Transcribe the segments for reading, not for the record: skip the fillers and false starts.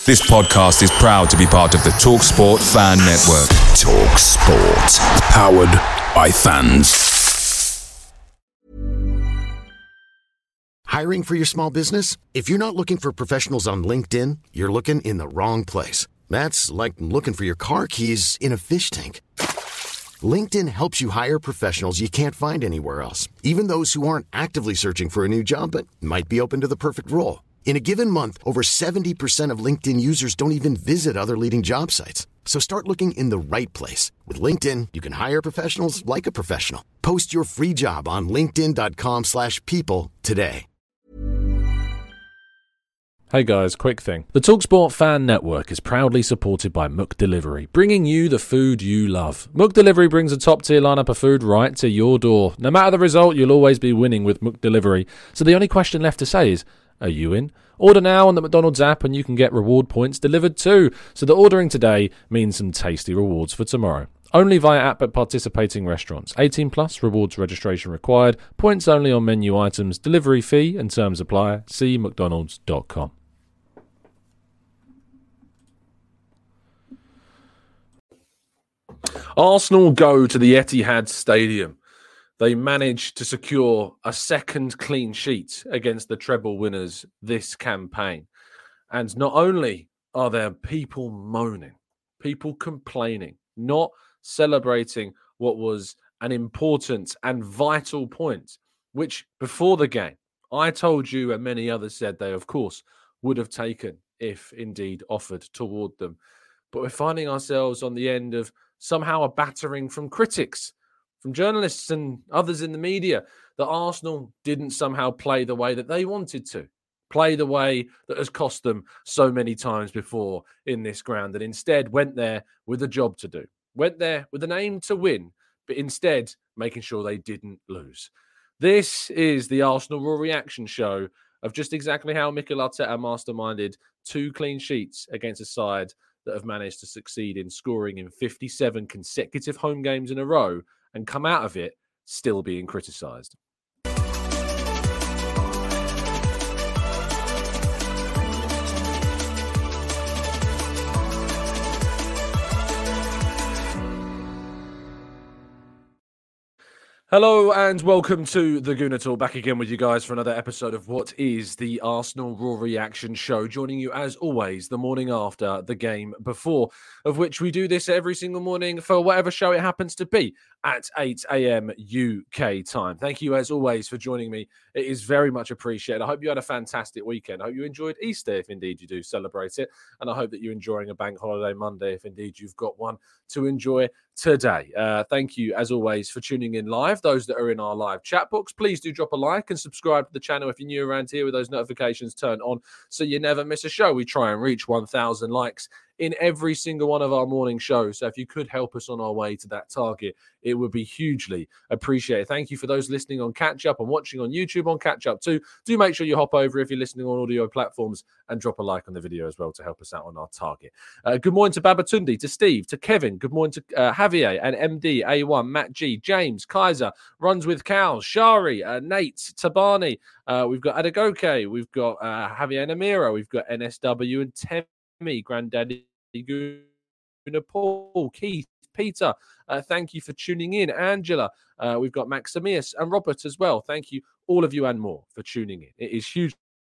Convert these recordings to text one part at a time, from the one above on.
This podcast is proud to be part of the TalkSport Fan Network. TalkSport. Powered by fans. Hiring for your small business? If you're not looking for professionals on LinkedIn, you're looking in the wrong place. That's like looking for your car keys in a fish tank. LinkedIn helps you hire professionals you can't find anywhere else, even those who aren't actively searching for a new job but might be open to the perfect role. In a given month, over 70% of LinkedIn users don't even visit other leading job sites. So start looking in the right place. With LinkedIn, you can hire professionals like a professional. Post your free job on linkedin.com/people today. Hey guys, quick thing. The TalkSport Fan Network is proudly supported by McDelivery, bringing you the food you love. McDelivery brings a top-tier lineup of food right to your door. No matter the result, you'll always be winning with McDelivery. So the only question left to say is, are you in? Order now on the McDonald's app and you can get reward points delivered too. So the ordering today means some tasty rewards for tomorrow. Only via app at participating restaurants. 18 plus, rewards registration required. Points only on menu items. Delivery fee and terms apply. See mcdonalds.com. Arsenal go to the Etihad Stadium. They managed to secure a second clean sheet against the treble winners this campaign. And not only are there people moaning, people complaining, not celebrating what was an important and vital point, which before the game, I told you and many others said they, of course, would have taken if indeed offered toward them. But we're finding ourselves on the end of somehow a battering from critics, from journalists and others in the media, that Arsenal didn't somehow play the way that they wanted to, play the way that has cost them so many times before in this ground, and instead went there with a job to do, went there with an aim to win, but instead making sure they didn't lose. This is the Arsenal Raw Reaction show of just exactly how Mikel Arteta masterminded 2 clean sheets against a side that have managed to succeed in scoring in 57 consecutive home games in a row and come out of it still being criticised. Hello and welcome to the Gooner Talk, back again with you guys for another episode of what is the Arsenal Raw Reaction show, joining you as always the morning after the game before, of which we do this every single morning for whatever show it happens to be at 8 a.m. UK time. Thank you as always for joining me. It is very much appreciated. I hope you had a fantastic weekend. I hope you enjoyed Easter if indeed you do celebrate it, and I hope that you're enjoying a bank holiday Monday if indeed you've got one to enjoy today. Thank you as always for tuning in live. Those that are in our live chat box, please do drop a like and subscribe to the channel if you're new around here, with those notifications turned on so you never miss a show. We try and reach 1,000 likes in every single one of our morning shows. So if you could help us on our way to that target, it would be hugely appreciated. Thank you for those listening on Catch Up and watching on YouTube on Catch Up too. Do make sure you hop over if you're listening on audio platforms and drop a like on the video as well to help us out on our target. Good morning to Babatunde, to Steve, to Kevin. Good morning to Javier and MD, A1, Matt G, James, Kaiser, Runs with Cows, Shari, Nate, Tabani. We've got Adegoke. We've got Javier Namira. We've got NSW and Temi, Granddaddy Guna, Paul, Keith, Peter. Thank you for tuning in. Angela. We've got Maximius and Robert as well. Thank you, all of you and more, for tuning in. It is hugely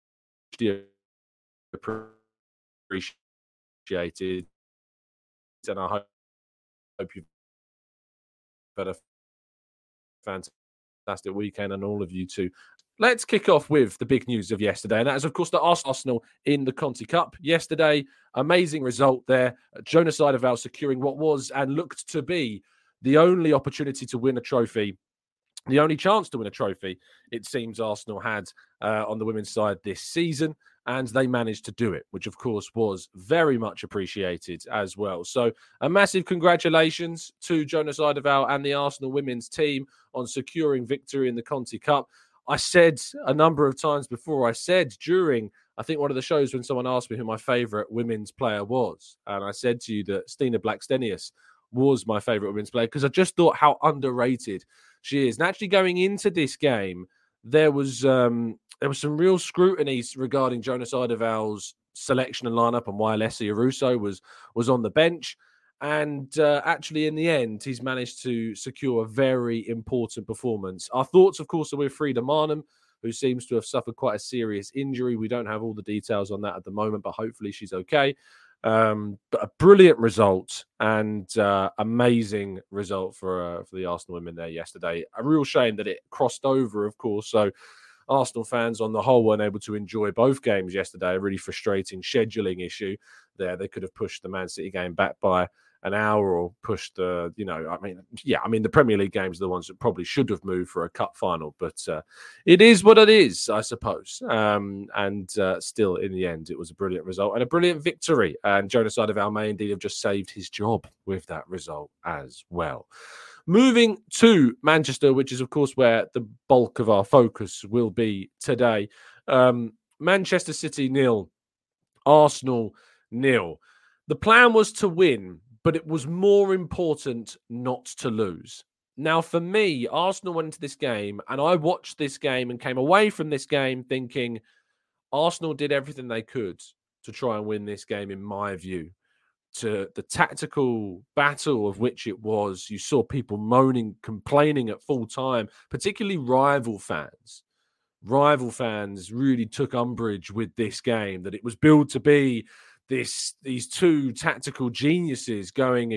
appreciated. And I hope you've had a fantastic weekend, and all of you too. Let's kick off with the big news of yesterday, and that is, of course, the Arsenal in the Conti Cup. Yesterday, amazing result there. Jonas Eidevall securing what was and looked to be the only opportunity to win a trophy, the only chance to win a trophy, it seems Arsenal had on the women's side this season, and they managed to do it, which, of course, was very much appreciated as well. So a massive congratulations to Jonas Eidevall and the Arsenal women's team on securing victory in the Conti Cup. I said a number of times before, I said during, I think, one of the shows when someone asked me who my favourite women's player was, and I said to you that Stina Blackstenius was my favourite women's player because I just thought how underrated she is. And actually going into this game, there was some real scrutiny regarding Jonas Eidevall's selection and lineup and why Alessio Russo was on the bench. And actually, in the end, he's managed to secure a very important performance. Our thoughts, of course, are with Frida Maanum, who seems to have suffered quite a serious injury. We don't have all the details on that at the moment, but hopefully she's okay. But a brilliant result and amazing result for the Arsenal women there yesterday. A real shame that it crossed over, of course. So Arsenal fans on the whole weren't able to enjoy both games yesterday. A really frustrating scheduling issue there. They could have pushed the Man City game back by an hour or pushed the, the Premier League games are the ones that probably should have moved for a cup final, but it is what it is, I suppose. Still, in the end, it was a brilliant result and a brilliant victory. And Jonas Eidevall may indeed have just saved his job with that result as well. Moving to Manchester, which is, of course, where the bulk of our focus will be today. Manchester City 0, Arsenal 0. The plan was to win, but it was more important not to lose. Now, for me, Arsenal went into this game, and I watched this game and came away from this game thinking Arsenal did everything they could to try and win this game, in my view. To the tactical battle of which it was, you saw people moaning, complaining at full time, particularly rival fans. Rival fans really took umbrage with this game, that it was billed to be these two tactical geniuses going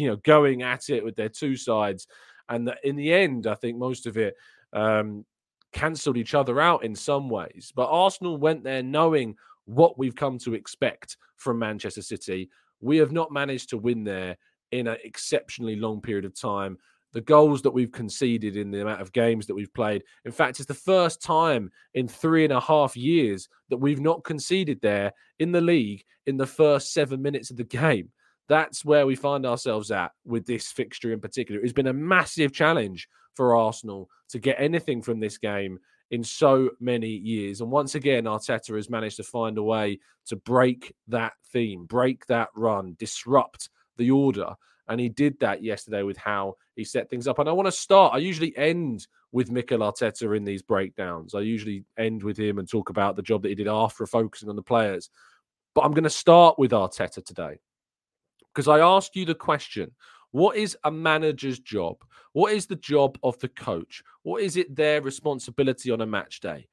at it with their two sides, and that in the end, I think most of it cancelled each other out in some ways. But Arsenal went there knowing what we've come to expect from Manchester City. We have not managed to win there in an exceptionally long period of time. The goals that we've conceded in the amount of games that we've played. In fact, it's the first time in 3.5 years that we've not conceded there in the league in the first 7 minutes of the game. That's where we find ourselves at with this fixture in particular. It's been a massive challenge for Arsenal to get anything from this game in so many years. And once again, Arteta has managed to find a way to break that theme, break that run, disrupt the order. And he did that yesterday with how he set things up. And I want to start. I usually end with Mikel Arteta in these breakdowns. I usually end with him and talk about the job that he did after focusing on the players. But I'm going to start with Arteta today because I ask you the question, what is a manager's job? What is the job of the coach? What is it their responsibility on a match day?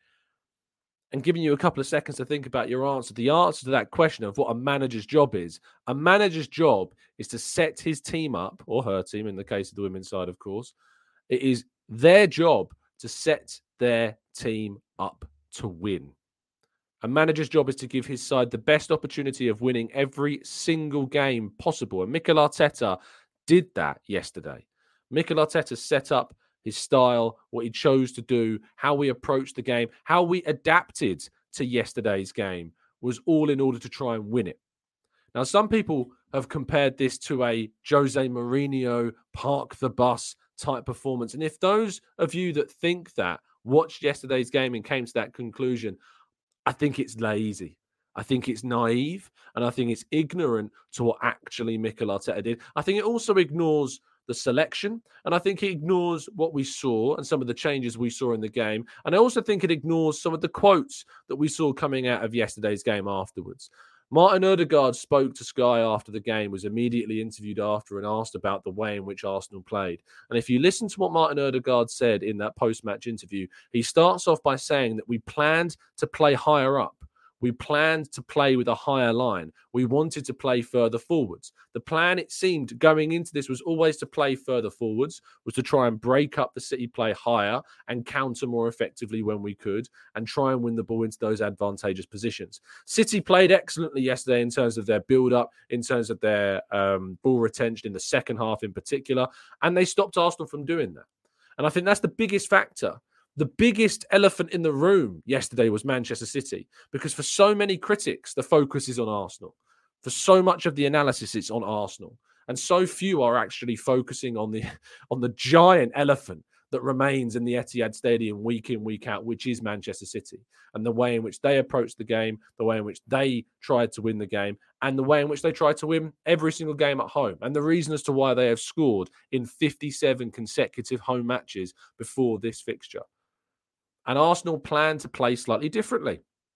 And giving you a couple of seconds to think about your answer. The answer to that question of what a manager's job is, a manager's job is to set his team up, or her team in the case of the women's side, of course. It is their job to set their team up to win. A manager's job is to give his side the best opportunity of winning every single game possible. And Mikel Arteta did that yesterday. Mikel Arteta set up his style, what he chose to do, how we approached the game, how we adapted to yesterday's game was all in order to try and win it. Now, some people have compared this to a Jose Mourinho park the bus type performance. And if those of you that think that watched yesterday's game and came to that conclusion, I think it's lazy. I think it's naive, and I think it's ignorant to what actually Mikel Arteta did. I think it also ignores the selection, and I think it ignores what we saw and some of the changes we saw in the game. And I also think it ignores some of the quotes that we saw coming out of yesterday's game afterwards. Martin Ødegaard spoke to Sky after the game, was immediately interviewed after and asked about the way in which Arsenal played. And if you listen to what Martin Ødegaard said in that post-match interview, he starts off by saying that we planned to play higher up. We planned to play with a higher line. We wanted to play further forwards. The plan, it seemed, going into this was always to play further forwards, was to try and break up the City play higher and counter more effectively when we could and try and win the ball into those advantageous positions. City played excellently yesterday in terms of their build-up, in terms of their ball retention in the second half in particular, and they stopped Arsenal from doing that. And I think that's the biggest factor. The biggest elephant in the room yesterday was Manchester City, because for so many critics, the focus is on Arsenal. For so much of the analysis, it's on Arsenal. And so few are actually focusing on the giant elephant that remains in the Etihad Stadium week in, week out, which is Manchester City, and the way in which they approached the game, the way in which they tried to win the game, and the way in which they tried to win every single game at home, and the reason as to why they have scored in 57 consecutive home matches before this fixture. And Arsenal plan to play slightly differently.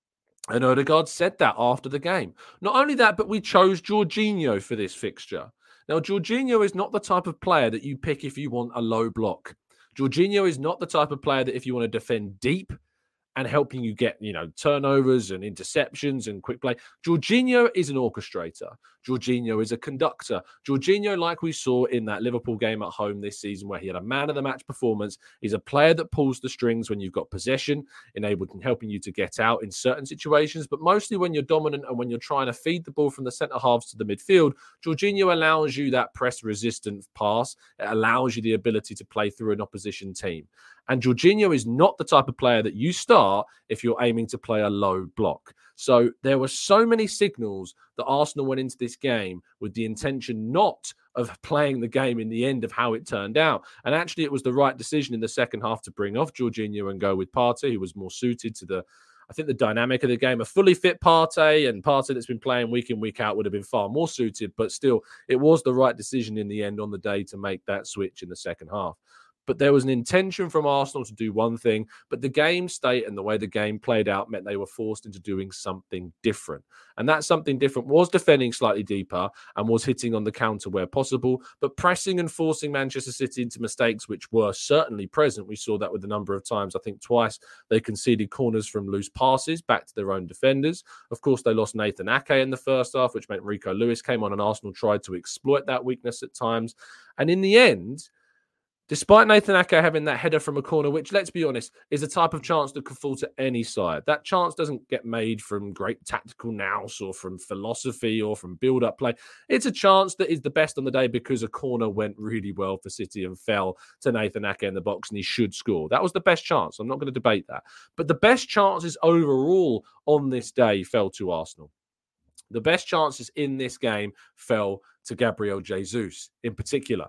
And Odegaard said that after the game. Not only that, but we chose Jorginho for this fixture. Now, Jorginho is not the type of player that you pick if you want a low block. Jorginho is not the type of player that if you want to defend deep and helping you get, turnovers and interceptions and quick play. Jorginho is an orchestrator. Jorginho is a conductor. Jorginho, like we saw in that Liverpool game at home this season where he had a man-of-the-match performance, is a player that pulls the strings when you've got possession, helping you to get out in certain situations, but mostly when you're dominant and when you're trying to feed the ball from the centre-halves to the midfield, Jorginho allows you that press-resistant pass. It allows you the ability to play through an opposition team. And Jorginho is not the type of player that you start if you're aiming to play a low block. So there were so many signals that Arsenal went into this game with the intention not of playing the game in the end of how it turned out. And actually, it was the right decision in the second half to bring off Jorginho and go with Partey, who was more suited to the dynamic of the game. A fully fit Partey and Partey that's been playing week in, week out would have been far more suited. But still, it was the right decision in the end on the day to make that switch in the second half. But there was an intention from Arsenal to do one thing, but the game state and the way the game played out meant they were forced into doing something different. And that something different was defending slightly deeper and was hitting on the counter where possible, but pressing and forcing Manchester City into mistakes which were certainly present. We saw that with a number of times. I think twice they conceded corners from loose passes back to their own defenders. Of course, they lost Nathan Ake in the first half, which meant Rico Lewis came on and Arsenal tried to exploit that weakness at times. And in the end, despite Nathan Ake having that header from a corner, which, let's be honest, is a type of chance that could fall to any side. That chance doesn't get made from great tactical nous or from philosophy or from build-up play. It's a chance that is the best on the day because a corner went really well for City and fell to Nathan Ake in the box and he should score. That was the best chance. I'm not going to debate that. But the best chances overall on this day fell to Arsenal. The best chances in this game fell to Gabriel Jesus in particular.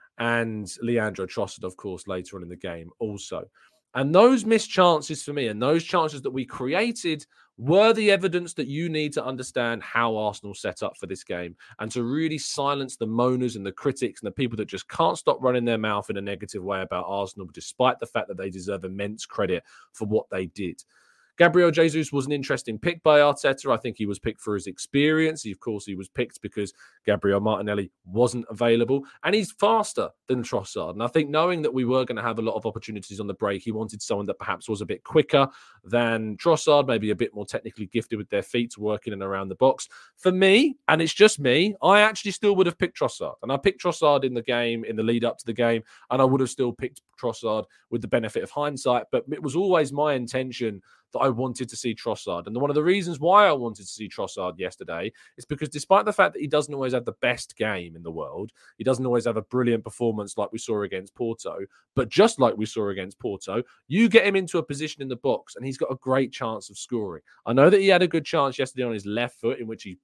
And Leandro Trossard, of course, later on in the game also. And those missed chances for me and those chances that we created were the evidence that you need to understand how Arsenal set up for this game and to really silence the moaners and the critics and the people that just can't stop running their mouth in a negative way about Arsenal, despite the fact that they deserve immense credit for what they did. Gabriel Jesus was an interesting pick by Arteta. I think he was picked for his experience. Of course, he was picked because Gabriel Martinelli wasn't available. And he's faster than Trossard. And I think knowing that we were going to have a lot of opportunities on the break, he wanted someone that perhaps was a bit quicker than Trossard, maybe a bit more technically gifted with their feet to work in and around the box. For me, and it's just me, I actually still would have picked Trossard. And I picked Trossard in the game, in the lead up to the game, and I would have still picked Trossard with the benefit of hindsight. But it was always my intention that I wanted to see Trossard. And one of the reasons why I wanted to see Trossard yesterday is because despite the fact that he doesn't always have the best game in the world, he doesn't always have a brilliant performance like we saw against Porto, but just like we saw against Porto, you get him into a position in the box and he's got a great chance of scoring. I know that he had a good chance yesterday on his left foot in which he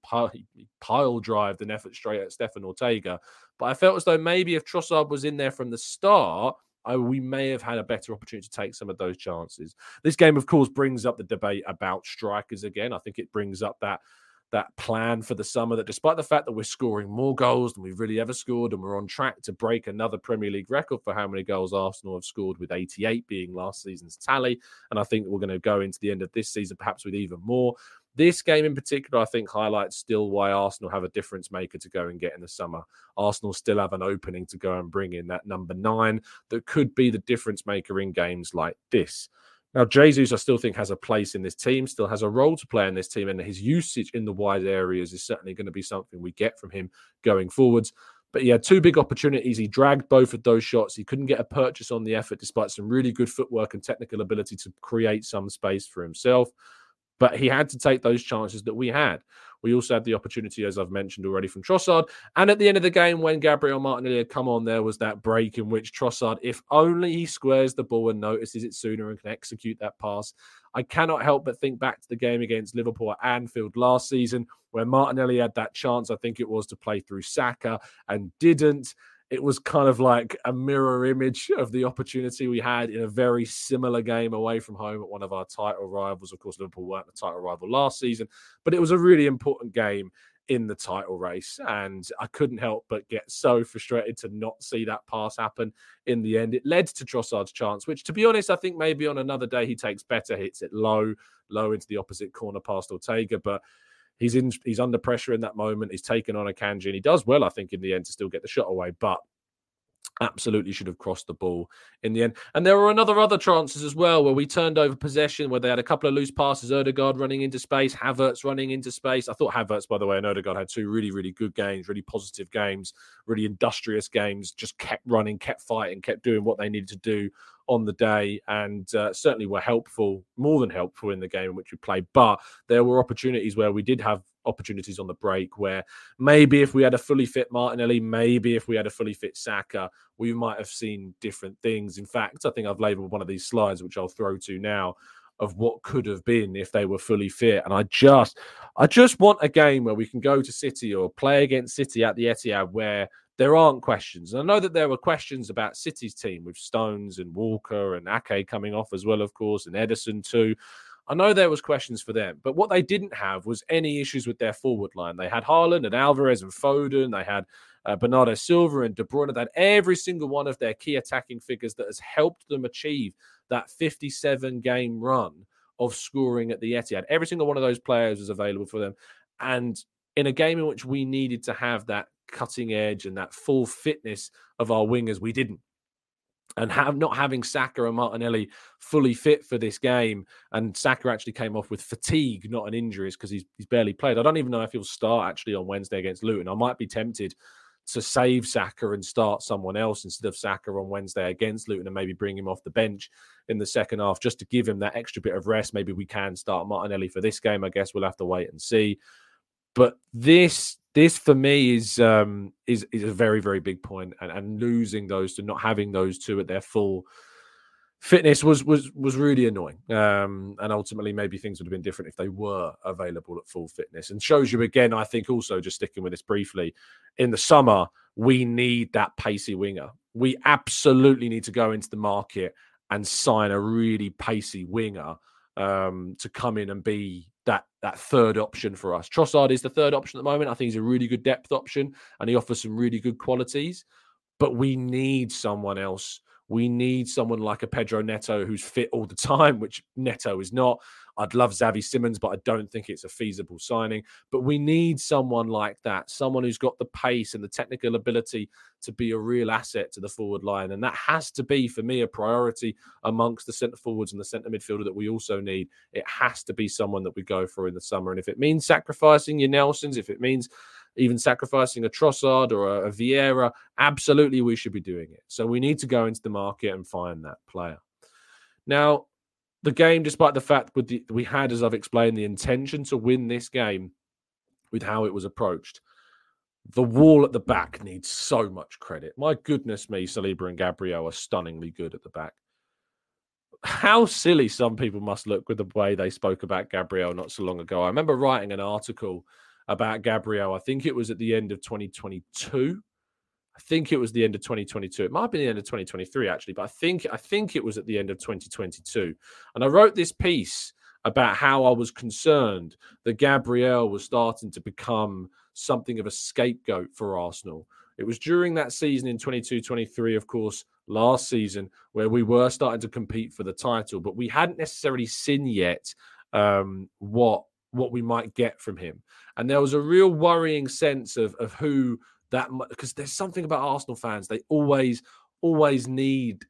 pile-drived an effort straight at Stefan Ortega, but I felt as though maybe if Trossard was in there from the start, we may have had a better opportunity to take some of those chances. This game, of course, brings up the debate about strikers again. I think it brings up that plan for the summer that despite the fact that we're scoring more goals than we've really ever scored and we're on track to break another Premier League record for how many goals Arsenal have scored, with 88 being last season's tally. And I think we're going to go into the end of this season perhaps with even more. This game in particular, I think, highlights still why Arsenal have a difference maker to go and get in the summer. Arsenal still have an opening to go and bring in that number 9 that could be the difference maker in games like this. Now, Jesus, I still think, has a place in this team, still has a role to play in this team, and his usage in the wide areas is certainly going to be something we get from him going forwards. But he had 2 big opportunities. He dragged both of those shots. He couldn't get a purchase on the effort despite some really good footwork and technical ability to create some space for himself. But he had to take those chances that we had. We also had the opportunity, as I've mentioned already, from Trossard. And at the end of the game, when Gabriel Martinelli had come on, there was that break in which Trossard, if only he squares the ball and notices it sooner and can execute that pass. I cannot help but think back to the game against Liverpool at Anfield last season, where Martinelli had that chance, I think it was, to play through Saka and didn't. It was kind of like a mirror image of the opportunity we had in a very similar game away from home at one of our title rivals. Of course, Liverpool weren't the title rival last season, but it was a really important game in the title race. And I couldn't help but get so frustrated to not see that pass happen in the end. It led to Trossard's chance, which, to be honest, I think maybe on another day he takes better, hits it low into the opposite corner past Ortega, but he's under pressure in that moment. He's taken on Akanji, and he does well, I think, in the end to still get the shot away, but absolutely should have crossed the ball in the end. And there were other chances as well where we turned over possession, where they had a couple of loose passes, Ødegaard running into space, Havertz running into space. I thought Havertz, by the way, and Ødegaard had two really, really good games, really positive games, really industrious games, just kept running, kept fighting, kept doing what they needed to do on the day, and certainly were helpful, more than helpful in the game in which we played. But there were opportunities where we did have opportunities on the break where maybe if we had a fully fit Martinelli, maybe if we had a fully fit Saka, we might have seen different things. In fact, I think I've labelled one of these slides, which I'll throw to now, of what could have been if they were fully fit. And I just want a game where we can go to City or play against City at the Etihad where there aren't questions. And I know that there were questions about City's team with Stones and Walker and Ake coming off as well, of course, and Ederson too. I know there was questions for them, but what they didn't have was any issues with their forward line. They had Haaland and Alvarez and Foden. They had Bernardo Silva and De Bruyne. They had every single one of their key attacking figures that has helped them achieve that 57-game run of scoring at the Etihad. Every single one of those players was available for them. And in a game in which we needed to have that cutting edge and that full fitness of our wingers, we didn't. And not having Saka and Martinelli fully fit for this game, and Saka actually came off with fatigue, not an injuries, because he's barely played. I don't even know if he'll start actually on Wednesday against Luton. I might be tempted to save Saka and start someone else instead of Saka on Wednesday against Luton and maybe bring him off the bench in the second half just to give him that extra bit of rest. Maybe we can start Martinelli for this game. I guess we'll have to wait and see. But this for me is a very, very big point, and losing those to not having those two at their full fitness was really annoying. And ultimately, maybe things would have been different if they were available at full fitness. And shows you again, I think, also just sticking with this briefly, in the summer we need that pacey winger. We absolutely need to go into the market and sign a really pacey winger to come in and be that third option for us. Trossard is the third option at the moment. I think he's a really good depth option and he offers some really good qualities, but we need someone else. We need someone like a Pedro Neto who's fit all the time, which Neto is not. I'd love Xavi Simons, but I don't think it's a feasible signing. But we need someone like that, someone who's got the pace and the technical ability to be a real asset to the forward line. And that has to be, for me, a priority amongst the centre forwards and the centre midfielder that we also need. It has to be someone that we go for in the summer. And if it means sacrificing your Nelsons, if it means even sacrificing a Trossard or a Vieira, absolutely we should be doing it. So we need to go into the market and find that player. Now, the game, despite the fact we had, as I've explained, the intention to win this game with how it was approached, the wall at the back needs so much credit. My goodness me, Saliba and Gabriel are stunningly good at the back. How silly some people must look with the way they spoke about Gabriel not so long ago. I remember writing an article about Gabriel. I think it was at the end of 2022. I think it was the end of 2022. It might have been the end of 2023, actually, but I think it was at the end of 2022. And I wrote this piece about how I was concerned that Gabriel was starting to become something of a scapegoat for Arsenal. It was during that season in 22-23, of course, last season, where we were starting to compete for the title, but we hadn't necessarily seen yet what we might get from him. And there was a real worrying sense of who that, because there's something about Arsenal fans, they always need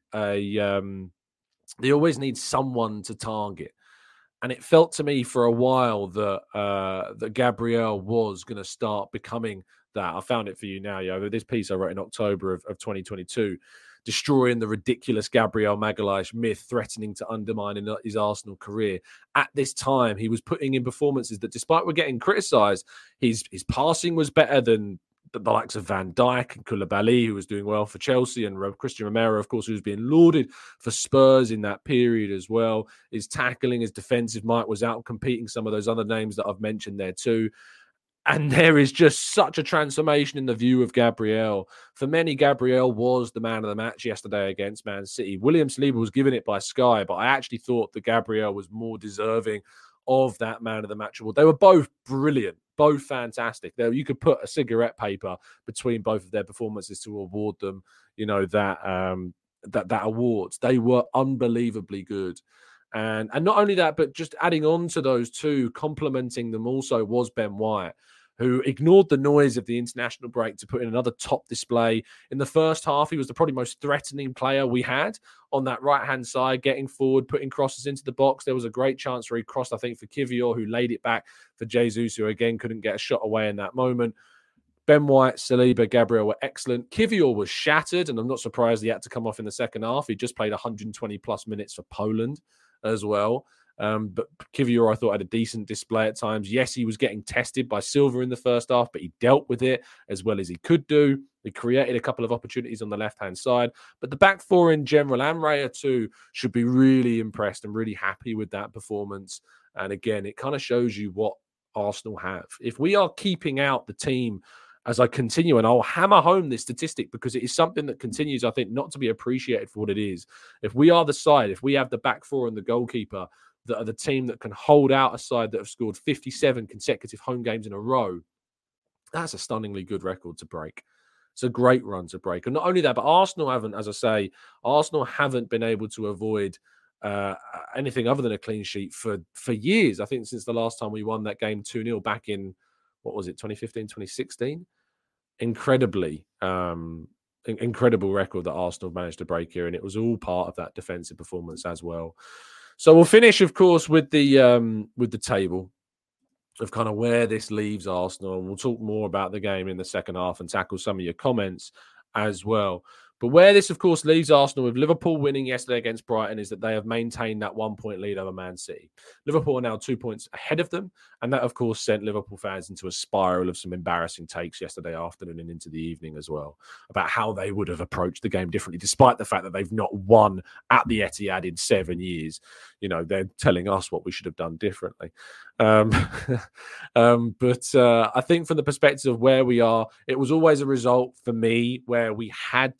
they always need someone to target. And it felt to me for a while that Gabriel was going to start becoming that. I found it for you now, Yo. This piece I wrote in October of 2022, destroying the ridiculous Gabriel Magalhaes myth, threatening to undermine his Arsenal career. At this time, he was putting in performances that, despite we're getting criticised, his passing was better than the likes of Van Dijk and Koulibaly, who was doing well for Chelsea, and Christian Romero, of course, who was being lauded for Spurs in that period as well. His tackling, his defensive might was out competing some of those other names that I've mentioned there too. And there is just such a transformation in the view of Gabriel. For many, Gabriel was the man of the match yesterday against Man City. William Saliba was given it by Sky, but I actually thought that Gabriel was more deserving of that man of the match award. They were both brilliant both fantastic. You could put a cigarette paper between both of their performances to award them, that awards. They were unbelievably good. And not only that, but just adding on to those two, complementing them also was Ben White, who ignored the noise of the international break to put in another top display. In the first half, he was the probably most threatening player we had on that right-hand side, getting forward, putting crosses into the box. There was a great chance where he crossed, I think, for Kiwior, who laid it back for Jesus, who again couldn't get a shot away in that moment. Ben White, Saliba, Gabriel were excellent. Kiwior was shattered, and I'm not surprised he had to come off in the second half. He just played 120-plus minutes for Poland as well. But Kiwior, I thought, had a decent display at times. Yes, he was getting tested by Silva in the first half, but he dealt with it as well as he could do. He created a couple of opportunities on the left-hand side. But the back four in general, and Raya too, should be really impressed and really happy with that performance. And again, it kind of shows you what Arsenal have. If we are keeping out the team, as I continue, and I'll hammer home this statistic because it is something that continues, I think, not to be appreciated for what it is. If we are the side, if we have the back four and the goalkeeper that are the team that can hold out a side that have scored 57 consecutive home games in a row, that's a stunningly good record to break. It's a great run to break. And not only that, but Arsenal haven't, as I say, been able to avoid anything other than a clean sheet for years. I think since the last time we won that game 2-0 back in, 2015, 2016? Incredibly, incredible record that Arsenal managed to break here, and it was all part of that defensive performance as well. So we'll finish, of course, with the table of kind of where this leaves Arsenal, and we'll talk more about the game in the second half and tackle some of your comments as well. But where this, of course, leaves Arsenal with Liverpool winning yesterday against Brighton is that they have maintained that 1-point lead over Man City. Liverpool are now 2 points ahead of them, and that, of course, sent Liverpool fans into a spiral of some embarrassing takes yesterday afternoon and into the evening as well about how they would have approached the game differently, despite the fact that they've not won at the Etihad in 7 years. They're telling us what we should have done differently. But I think from the perspective of where we are, it was always a result for me where we had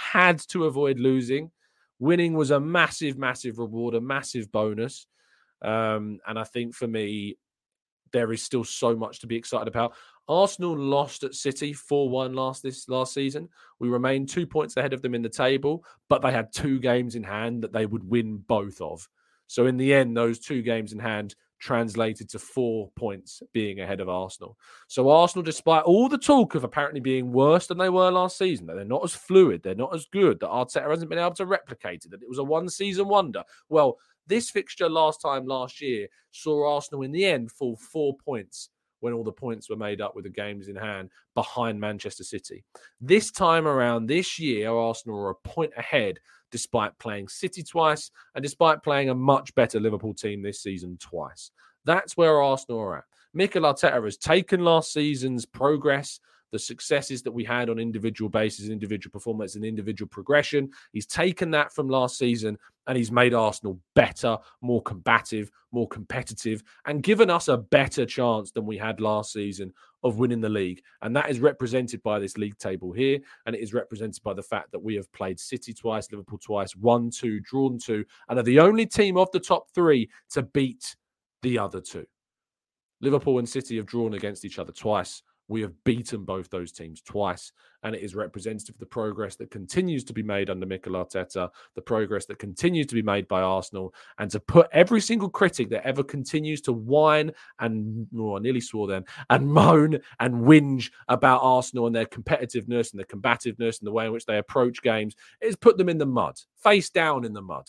to avoid losing. Winning was a massive, massive reward, a massive bonus. And I think for me, there is still so much to be excited about. Arsenal lost at City 4-1 last season. We remained 2 points ahead of them in the table, but they had 2 games in hand that they would win both of. So in the end, those 2 games in hand translated to 4 points being ahead of Arsenal. So Arsenal, despite all the talk of apparently being worse than they were last season, that they're not as fluid, they're not as good, that Arteta hasn't been able to replicate it, that it was a one-season wonder. Well, this fixture last year saw Arsenal in the end fall 4 points when all the points were made up with the games in hand behind Manchester City. This time around, this year, Arsenal are a point ahead despite playing City twice and despite playing a much better Liverpool team this season twice. That's where Arsenal are at. Mikel Arteta has taken last season's progress, the successes that we had on individual basis, individual performance and individual progression. He's taken that from last season and he's made Arsenal better, more combative, more competitive, and given us a better chance than we had last season of winning the league. And that is represented by this league table here. And it is represented by the fact that we have played City twice, Liverpool twice, won 2, drawn 2, and are the only team of the top 3 to beat the other 2. Liverpool and City have drawn against each other twice. We have beaten both those teams twice, and it is representative of the progress that continues to be made under Mikel Arteta, the progress that continues to be made by Arsenal, and to put every single critic that ever continues to whine and, I nearly swore then, and moan and whinge about Arsenal and their competitiveness and their combativeness and the way in which they approach games, is put them in the mud, face down in the mud,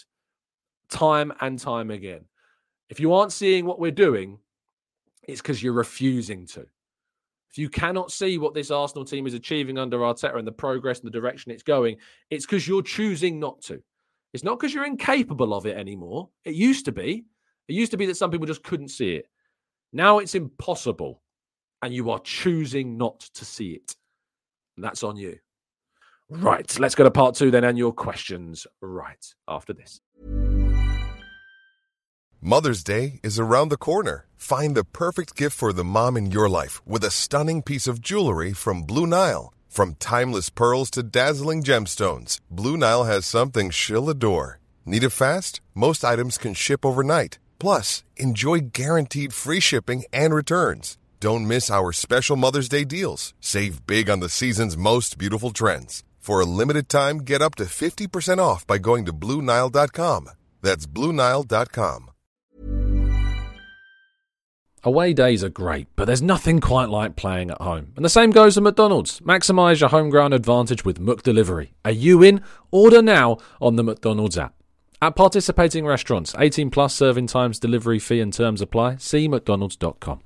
time and time again. If you aren't seeing what we're doing, it's because you're refusing to. If you cannot see what this Arsenal team is achieving under Arteta and the progress and the direction it's going, it's because you're choosing not to. It's not because you're incapable of it anymore. It used to be. It used to be that some people just couldn't see it. Now it's impossible, and you are choosing not to see it. And that's on you. Right, let's go to part 2 then and your questions right after this. Mother's Day is around the corner. Find the perfect gift for the mom in your life with a stunning piece of jewelry from Blue Nile. From timeless pearls to dazzling gemstones, Blue Nile has something she'll adore. Need it fast? Most items can ship overnight. Plus, enjoy guaranteed free shipping and returns. Don't miss our special Mother's Day deals. Save big on the season's most beautiful trends. For a limited time, get up to 50% off by going to BlueNile.com. That's BlueNile.com. Away days are great, but there's nothing quite like playing at home. And the same goes for McDonald's. Maximise your home ground advantage with McDelivery. Are you in? Order now on the McDonald's app. At participating restaurants, 18 plus serving times, delivery fee and terms apply. See mcdonalds.com.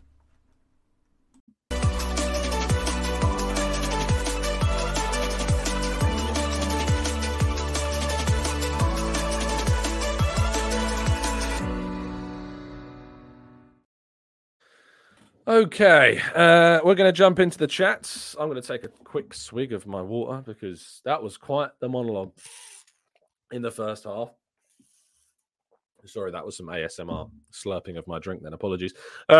Okay, we're going to jump into the chats. I'm going to take a quick swig of my water because that was quite the monologue in the first half. Sorry, that was some ASMR slurping of my drink then. Apologies.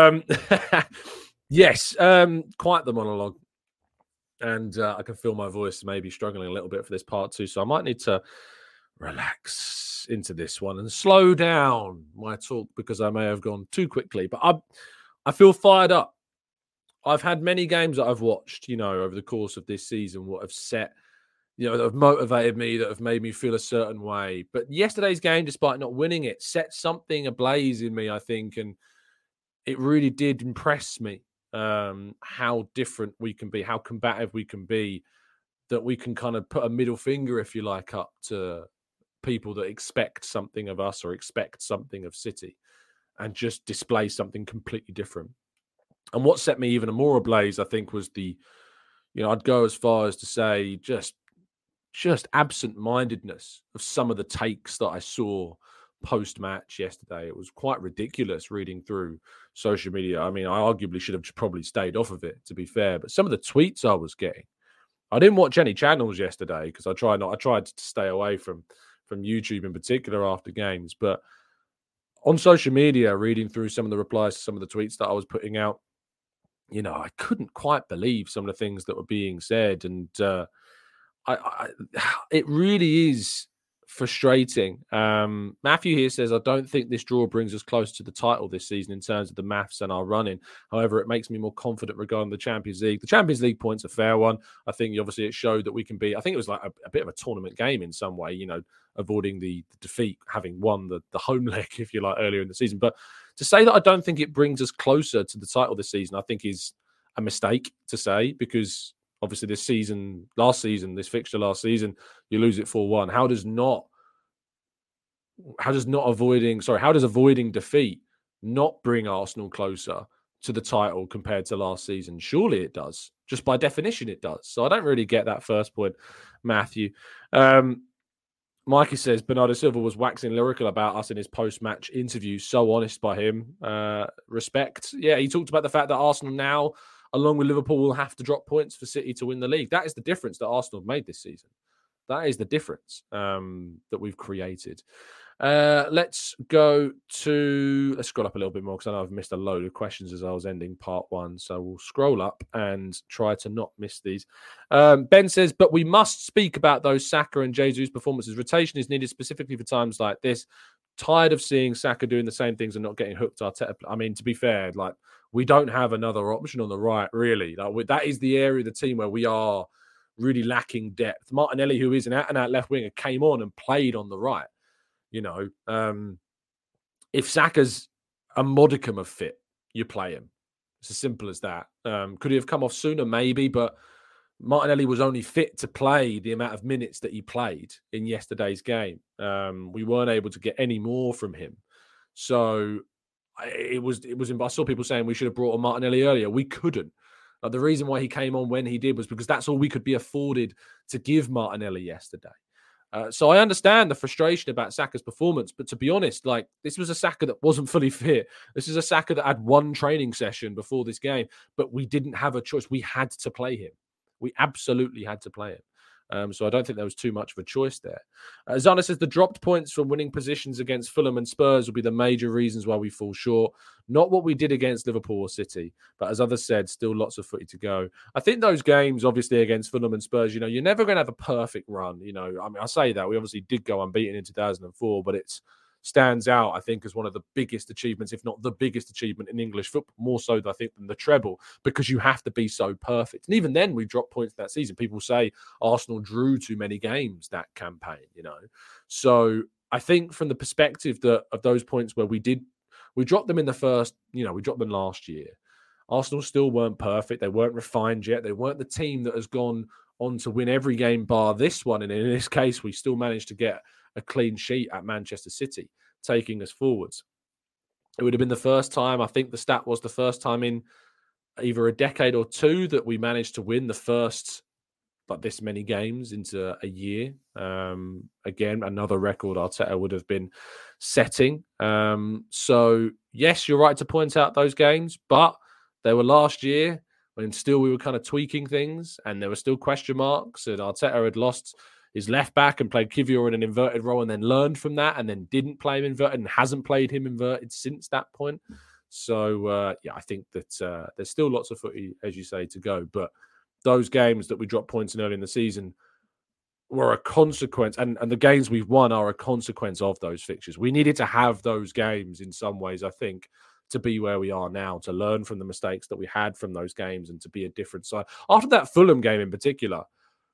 Yes, quite the monologue. And I can feel my voice maybe struggling a little bit for this part too. So I might need to relax into this one and slow down my talk because I may have gone too quickly. But I feel fired up. I've had many games that I've watched, over the course of this season, what have set, that have motivated me, that have made me feel a certain way. But yesterday's game, despite not winning it, set something ablaze in me, I think. And it really did impress me how different we can be, how combative we can be, that we can kind of put a middle finger, if you like, up to people that expect something of us or expect something of City, and just display something completely different. And what set me even more ablaze, I think, was I'd go as far as to say just absent-mindedness of some of the takes that I saw post-match yesterday. It was quite ridiculous reading through social media. I mean, I arguably should have probably stayed off of it, to be fair. But some of the tweets I was getting, I didn't watch any channels yesterday because I tried to stay away from YouTube in particular after games. But on social media, reading through some of the replies to some of the tweets that I was putting out, I couldn't quite believe some of the things that were being said. And it really is frustrating. Matthew here says, I don't think this draw brings us close to the title this season in terms of the maths and our running. However, it makes me more confident regarding the Champions League. The Champions League point's a fair one. I think obviously it showed that we can be, I think it was like a bit of a tournament game in some way, avoiding the defeat, having won the home leg, if you like, earlier in the season. But to say that I don't think it brings us closer to the title this season, I think is a mistake to say, because obviously this fixture last season, you lose it 4-1. How does avoiding defeat not bring Arsenal closer to the title compared to last season? Surely it does. Just by definition, it does. So I don't really get that first point, Matthew. Mikey says Bernardo Silva was waxing lyrical about us in his post-match interview. So honest by him. Respect. Yeah, he talked about the fact that Arsenal now, along with Liverpool, will have to drop points for City to win the league. That is the difference that Arsenal have made this season. That is the difference that we've created. Let's scroll up a little bit more because I know I've missed a load of questions as I was ending part one. So we'll scroll up and try to not miss these. Ben says, but we must speak about those Saka and Jesus performances. Rotation is needed specifically for times like this. Tired of seeing Saka doing the same things and not getting hooked. Arteta. I mean, to be fair, we don't have another option on the right, really. That is the area of the team where we are really lacking depth. Martinelli, who is an out-and-out left winger, came on and played on the right. If Saka's a modicum of fit, you play him. It's as simple as that. Could he have come off sooner? Maybe, but Martinelli was only fit to play the amount of minutes that he played in yesterday's game. We weren't able to get any more from him. So it was. I saw people saying we should have brought on Martinelli earlier. We couldn't. The reason why he came on when he did was because that's all we could be afforded to give Martinelli yesterday. So I understand the frustration about Saka's performance, but to be honest, this was a Saka that wasn't fully fit. This is a Saka that had one training session before this game, but we didn't have a choice. We had to play him. We absolutely had to play him. So I don't think there was too much of a choice there. Zana says the dropped points from winning positions against Fulham and Spurs will be the major reasons why we fall short. Not what we did against Liverpool or City, but as others said, still lots of footy to go. I think those games, obviously, against Fulham and Spurs, you're never going to have a perfect run. I say that. We obviously did go unbeaten in 2004, but it's stands out, I think, as one of the biggest achievements, if not the biggest achievement in English football, more so, I think, than the treble, because you have to be so perfect. And even then, we dropped points that season. People say Arsenal drew too many games that campaign, So I think from the perspective of those points where we dropped them in the first, we dropped them last year. Arsenal still weren't perfect. They weren't refined yet. They weren't the team that has gone on to win every game bar this one. And in this case, we still managed to get a clean sheet at Manchester City, taking us forwards. It would have been the first time, I think the stat was the first time in either a decade or two that we managed to win the first this many games into a year. Again, another record Arteta would have been setting. So yes, you're right to point out those games, but they were last year when still we were kind of tweaking things and there were still question marks, and Arteta had lost his left back and played Kivior in an inverted role and then learned from that and then didn't play him inverted and hasn't played him inverted since that point. So I think that there's still lots of footy, as you say, to go, but those games that we dropped points in early in the season were a consequence, and the games we've won are a consequence of those fixtures. We needed to have those games in some ways, I think, to be where we are now, to learn from the mistakes that we had from those games and to be a different side. After that Fulham game in particular,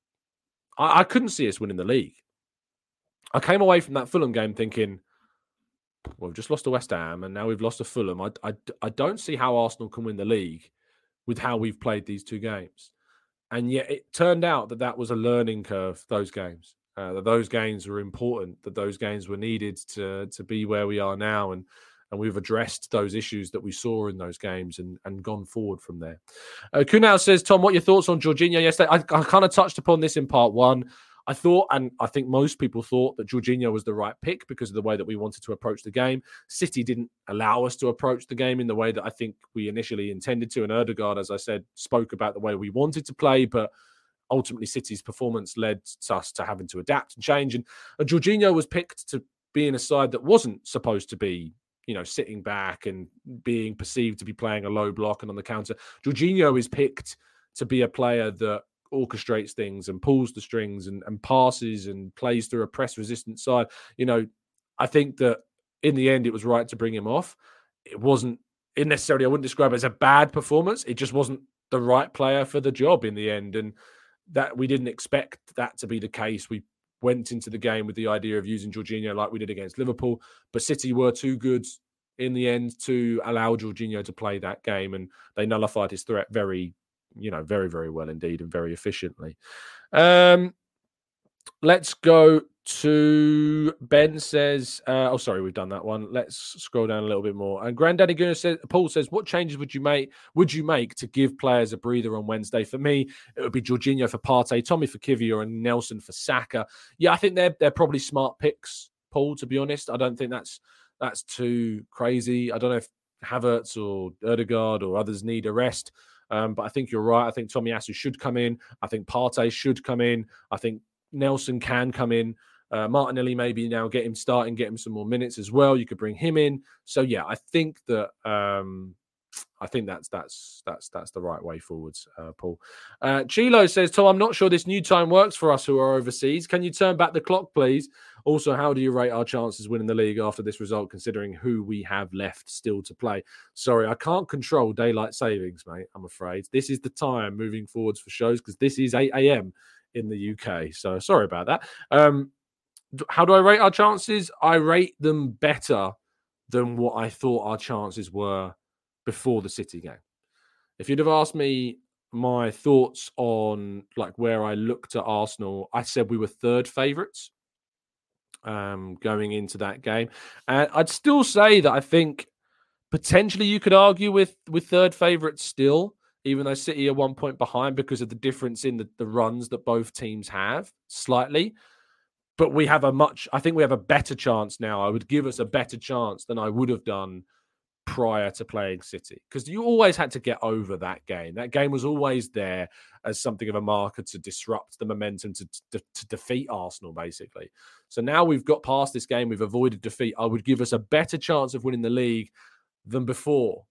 I couldn't see us winning the league. I came away from that Fulham game thinking, well, we've just lost to West Ham and now we've lost to Fulham. I don't see how Arsenal can win the league with how we've played these two games. And yet it turned out that was a learning curve, those games. That those games were important, that those games were needed to be where we are now. And we've addressed those issues that we saw in those games and gone forward from there. Kunal says, Tom, what are your thoughts on Jorginho yesterday? I kind of touched upon this in part one. I thought, and I think most people thought, that Jorginho was the right pick because of the way that we wanted to approach the game. City didn't allow us to approach the game in the way that I think we initially intended to. And Ødegaard, as I said, spoke about the way we wanted to play, but ultimately City's performance led us to having to adapt and change. And Jorginho was picked to be in a side that wasn't supposed to be, sitting back and being perceived to be playing a low block and on the counter. Jorginho is picked to be a player that orchestrates things and pulls the strings and passes and plays through a press-resistant side. I think that in the end, it was right to bring him off. It wasn't necessarily, I wouldn't describe it as a bad performance. It just wasn't the right player for the job in the end. And that we didn't expect that to be the case. We went into the game with the idea of using Jorginho like we did against Liverpool, but City were too good in the end to allow Jorginho to play that game, and they nullified his threat very, very, very well indeed and very efficiently. Let's go to Ben says, we've done that one. Let's scroll down a little bit more. And Granddaddy Gunnar says, Paul says, what changes would you make to give players a breather on Wednesday? For me, it would be Jorginho for Partey, Tommy for Kivior, and Nelson for Saka. Yeah, I think they're probably smart picks, Paul, to be honest. I don't think that's too crazy. I don't know if Havertz or Ødegaard or others need a rest. But I think you're right. I think Tomiyasu should come in. I think Partey should come in. I think Nelson can come in. Martinelli maybe now get him some more minutes as well. You could bring him in. So yeah, I think that that's the right way forwards, Paul. Chilo says, Tom, I'm not sure this new time works for us who are overseas. Can you turn back the clock, please? Also, how do you rate our chances winning the league after this result, considering who we have left still to play? Sorry, I can't control daylight savings, mate, I'm afraid. This is the time moving forwards for shows because this is 8 a.m. in the UK. So sorry about that. How do I rate our chances? I rate them better than what I thought our chances were before the City game. If you'd have asked me my thoughts on where I looked at Arsenal, I said we were third favourites going into that game. And I'd still say that I think potentially you could argue with third favourites still, even though City are 1 point behind because of the difference in the runs that both teams have slightly. But I think we have a better chance now. I would give us a better chance than I would have done prior to playing City, because you always had to get over that game. That game was always there as something of a marker to disrupt the momentum to defeat Arsenal, basically. So now we've got past this game, we've avoided defeat. I would give us a better chance of winning the league than before.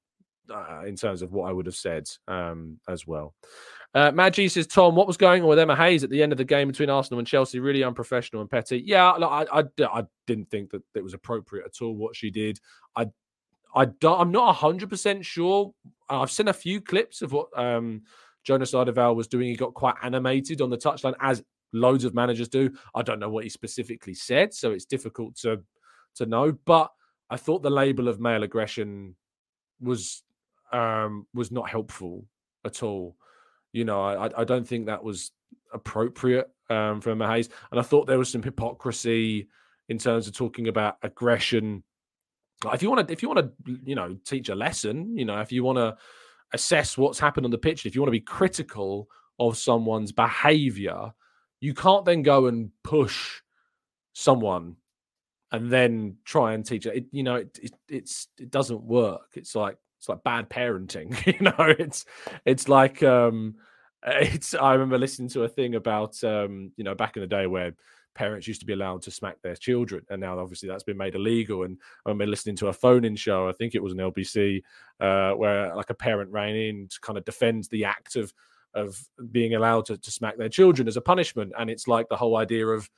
in terms of what I would have said as well. Matt G says, Tom, what was going on with Emma Hayes at the end of the game between Arsenal and Chelsea? Really unprofessional and petty. Yeah, look, I didn't think that it was appropriate at all what she did. I'm not 100% sure. I've seen a few clips of what Jonas Eidevall was doing. He got quite animated on the touchline, as loads of managers do. I don't know what he specifically said, so it's difficult to know. But I thought the label of male aggression was not helpful at all. You know, I don't think that was appropriate for Emma Hayes. And I thought there was some hypocrisy in terms of talking about aggression. If you want to, you know, teach a lesson, you know, if you want to assess what's happened on the pitch, if you want to be critical of someone's behavior, you can't then go and push someone and then try and teach it. It doesn't work. It's like bad parenting. You know, it's like I remember listening to a thing about you know, back in the day where parents used to be allowed to smack their children, and now obviously that's been made illegal. And I remember listening to a phone-in show, I think it was an LBC, where like a parent ran in to kind of defend the act of being allowed to smack their children as a punishment. And it's like the whole idea of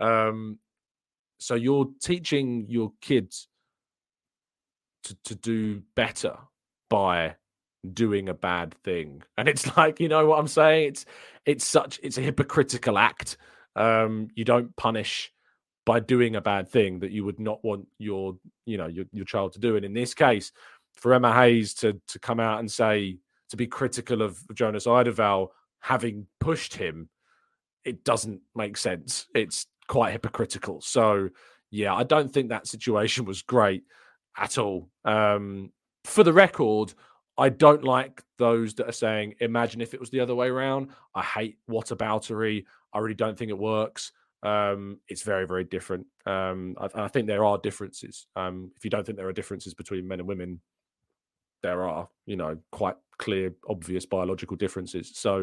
so you're teaching your kids to do better by doing a bad thing. And it's like, you know what I'm saying? It's a hypocritical act. You don't punish by doing a bad thing that you would not want your child to do. And in this case, for Emma Hayes to come out and say, to be critical of Jonas Eidevall having pushed him, it doesn't make sense. It's quite hypocritical. So yeah, I don't think that situation was great at all. For the record, I don't like those that are saying, imagine if it was the other way around. I hate whataboutery. I really don't think it works. It's very, very different. I think there are differences. If you don't think there are differences between men and women, there are, you know, quite clear, obvious biological differences. So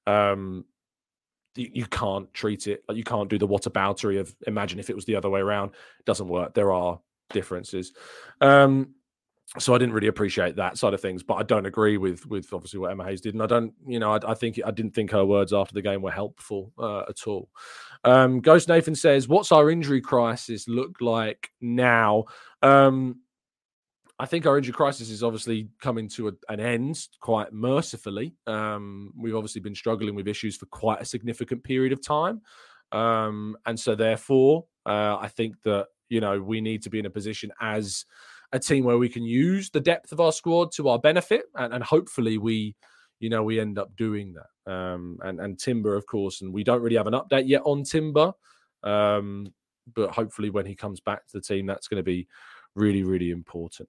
you can't treat it like, you can't do the whataboutery of imagine if it was the other way around. It doesn't work. There are differences. So I didn't really appreciate that side of things, but I don't agree with obviously what Emma Hayes did. And I don't, you know, I didn't think her words after the game were helpful at all. Ghost Nathan says, what's our injury crisis look like now? I think our injury crisis is obviously coming to an end quite mercifully. We've obviously been struggling with issues for quite a significant period of time. And so therefore, I think that, you know, we need to be in a position as a team where we can use the depth of our squad to our benefit. And hopefully we end up doing that. And Timber, of course, and we don't really have an update yet on Timber. But hopefully when he comes back to the team, that's going to be really, really important.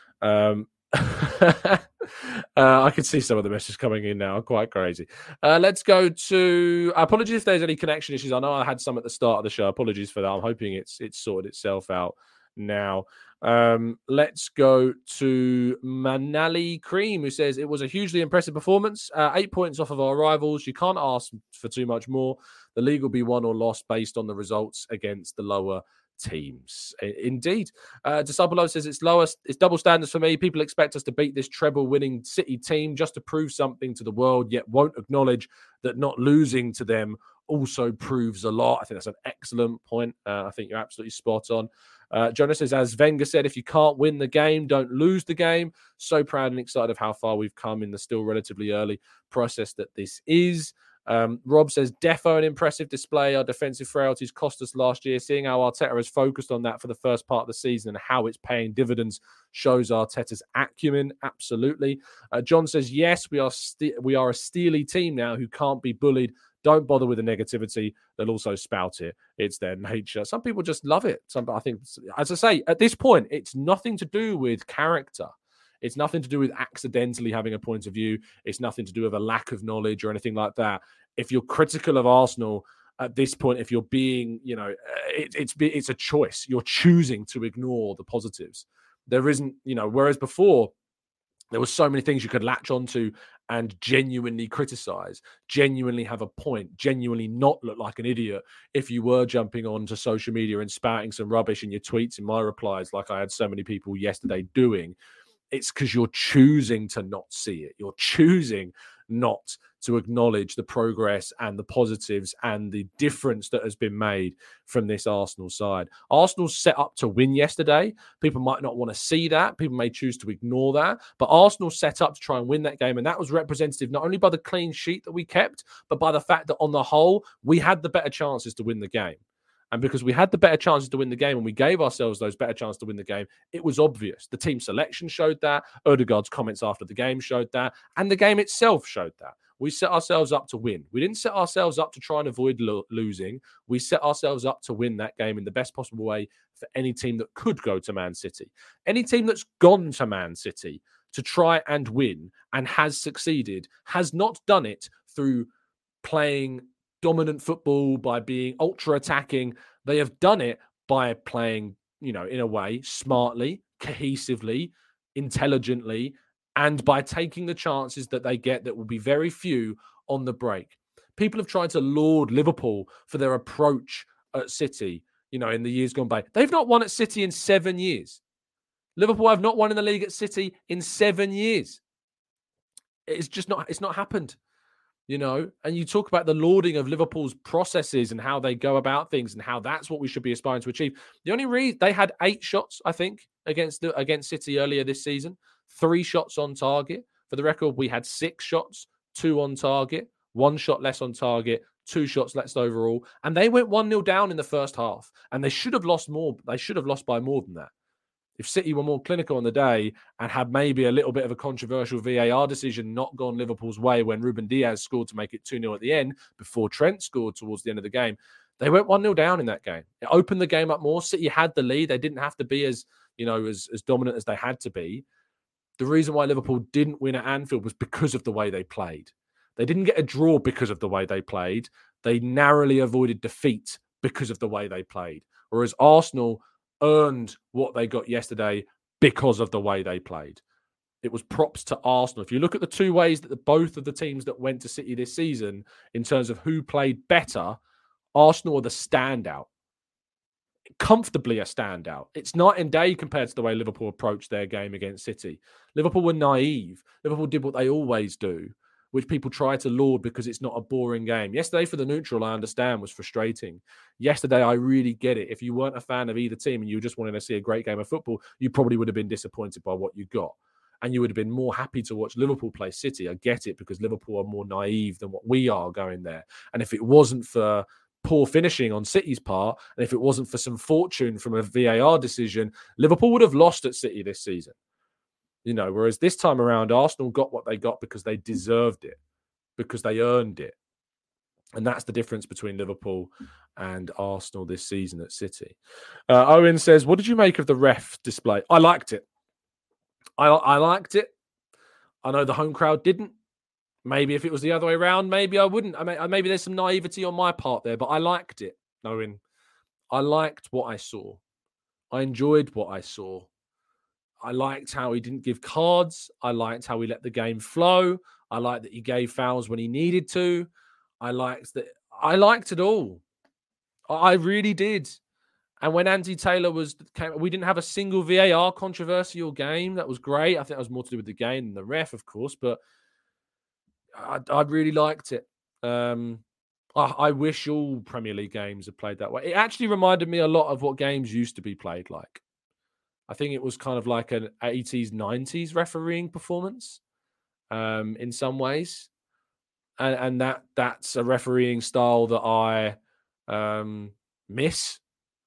I can see some of the messages coming in now. Quite crazy. Let's go to apologies if there's any connection issues. I know I had some at the start of the show. Apologies for that. I'm hoping it's sorted itself out now. Let's go to Manali Cream, who says it was a hugely impressive performance. 8 points off of our rivals. You can't ask for too much more. The league will be won or lost based on the results against the lower teams. Indeed. Disciple says it's double standards for me. People expect us to beat this treble winning City team just to prove something to the world, yet won't acknowledge that not losing to them also proves a lot. I think that's an excellent point. I think you're absolutely spot on. Jonas says, as Wenger said, if you can't win the game, don't lose the game. So proud and excited of how far we've come in the still relatively early process that this is. Rob says, defo an impressive display. Our defensive frailties cost us last year. Seeing how Arteta has focused on that for the first part of the season and how it's paying dividends shows Arteta's acumen. Absolutely. John says, yes, we are a steely team now who can't be bullied. Don't bother with the negativity. They'll also spout it. It's their nature. Some people just love it. I think, as I say, at this point, it's nothing to do with character. It's nothing to do with accidentally having a point of view. It's nothing to do with a lack of knowledge or anything like that. If you're critical of Arsenal at this point, if you're being, you know, it's a choice. You're choosing to ignore the positives. There isn't, you know, whereas before, there were so many things you could latch onto and genuinely criticize, genuinely have a point, genuinely not look like an idiot if you were jumping onto social media and spouting some rubbish in your tweets and my replies like I had so many people yesterday doing. It's because you're choosing to not see it. You're choosing not to acknowledge the progress and the positives and the difference that has been made from this Arsenal side. Arsenal set up to win yesterday. People might not want to see that. People may choose to ignore that. But Arsenal set up to try and win that game. And that was representative not only by the clean sheet that we kept, but by the fact that on the whole, we had the better chances to win the game. And because we had the better chances to win the game and we gave ourselves those better chances to win the game, it was obvious. The team selection showed that. Odegaard's comments after the game showed that. And the game itself showed that. We set ourselves up to win. We didn't set ourselves up to try and avoid losing. We set ourselves up to win that game in the best possible way for any team that could go to Man City. Any team that's gone to Man City to try and win and has succeeded has not done it through playing dominant football, by being ultra attacking. They have done it by playing, in a way, smartly, cohesively, intelligently, and by taking the chances that they get that will be very few on the break. People have tried to laud Liverpool for their approach at City, in the years gone by. They've not won at City in 7 years. Liverpool have not won in the league at City in 7 years. It's not happened. And you talk about the lauding of Liverpool's processes and how they go about things and how that's what we should be aspiring to achieve. The only reason they had 8 shots, I think, against City earlier this season, 3 shots on target. For the record, we had 6 shots, 2 on target, 1 shot less on target, 2 shots less overall. And they went 1-0 down in the first half. And they should have lost more. They should have lost by more than that. If City were more clinical on the day and had maybe a little bit of a controversial VAR decision not gone Liverpool's way when Ruben Diaz scored to make it 2-0 at the end before Trent scored towards the end of the game, they went 1-0 down in that game. It opened the game up more. City had the lead. They didn't have to be as dominant as they had to be. The reason why Liverpool didn't win at Anfield was because of the way they played. They didn't get a draw because of the way they played. They narrowly avoided defeat because of the way they played. Whereas Arsenal earned what they got yesterday because of the way they played. It was props to Arsenal. If you look at the 2 ways that both of the teams that went to City this season, in terms of who played better, Arsenal are the standout. Comfortably a standout. It's night and day compared to the way Liverpool approached their game against City. Liverpool were naive. Liverpool did what they always do, which people try to laud because it's not a boring game. Yesterday for the neutral, I understand, was frustrating. Yesterday, I really get it. If you weren't a fan of either team and you just wanted to see a great game of football, you probably would have been disappointed by what you got. And you would have been more happy to watch Liverpool play City. I get it, because Liverpool are more naive than what we are going there. And if it wasn't for poor finishing on City's part, and if it wasn't for some fortune from a VAR decision, Liverpool would have lost at City this season. Whereas this time around, Arsenal got what they got because they deserved it, because they earned it. And that's the difference between Liverpool and Arsenal this season at City. Owen says, what did you make of the ref display? I liked it. I liked it. I know the home crowd didn't. Maybe if it was the other way around, maybe I wouldn't. Maybe there's some naivety on my part there, but I liked it, Owen. I liked what I saw. I enjoyed what I saw. I liked how he didn't give cards. I liked how he let the game flow. I liked that he gave fouls when he needed to. I liked it all. I really did. And when Andy Taylor we didn't have a single VAR controversial game. That was great. I think that was more to do with the game than the ref, of course, but I really liked it. I wish all Premier League games had played that way. It actually reminded me a lot of what games used to be played like. I think it was kind of like an 80s, 90s refereeing performance in some ways. And that's a refereeing style that I miss.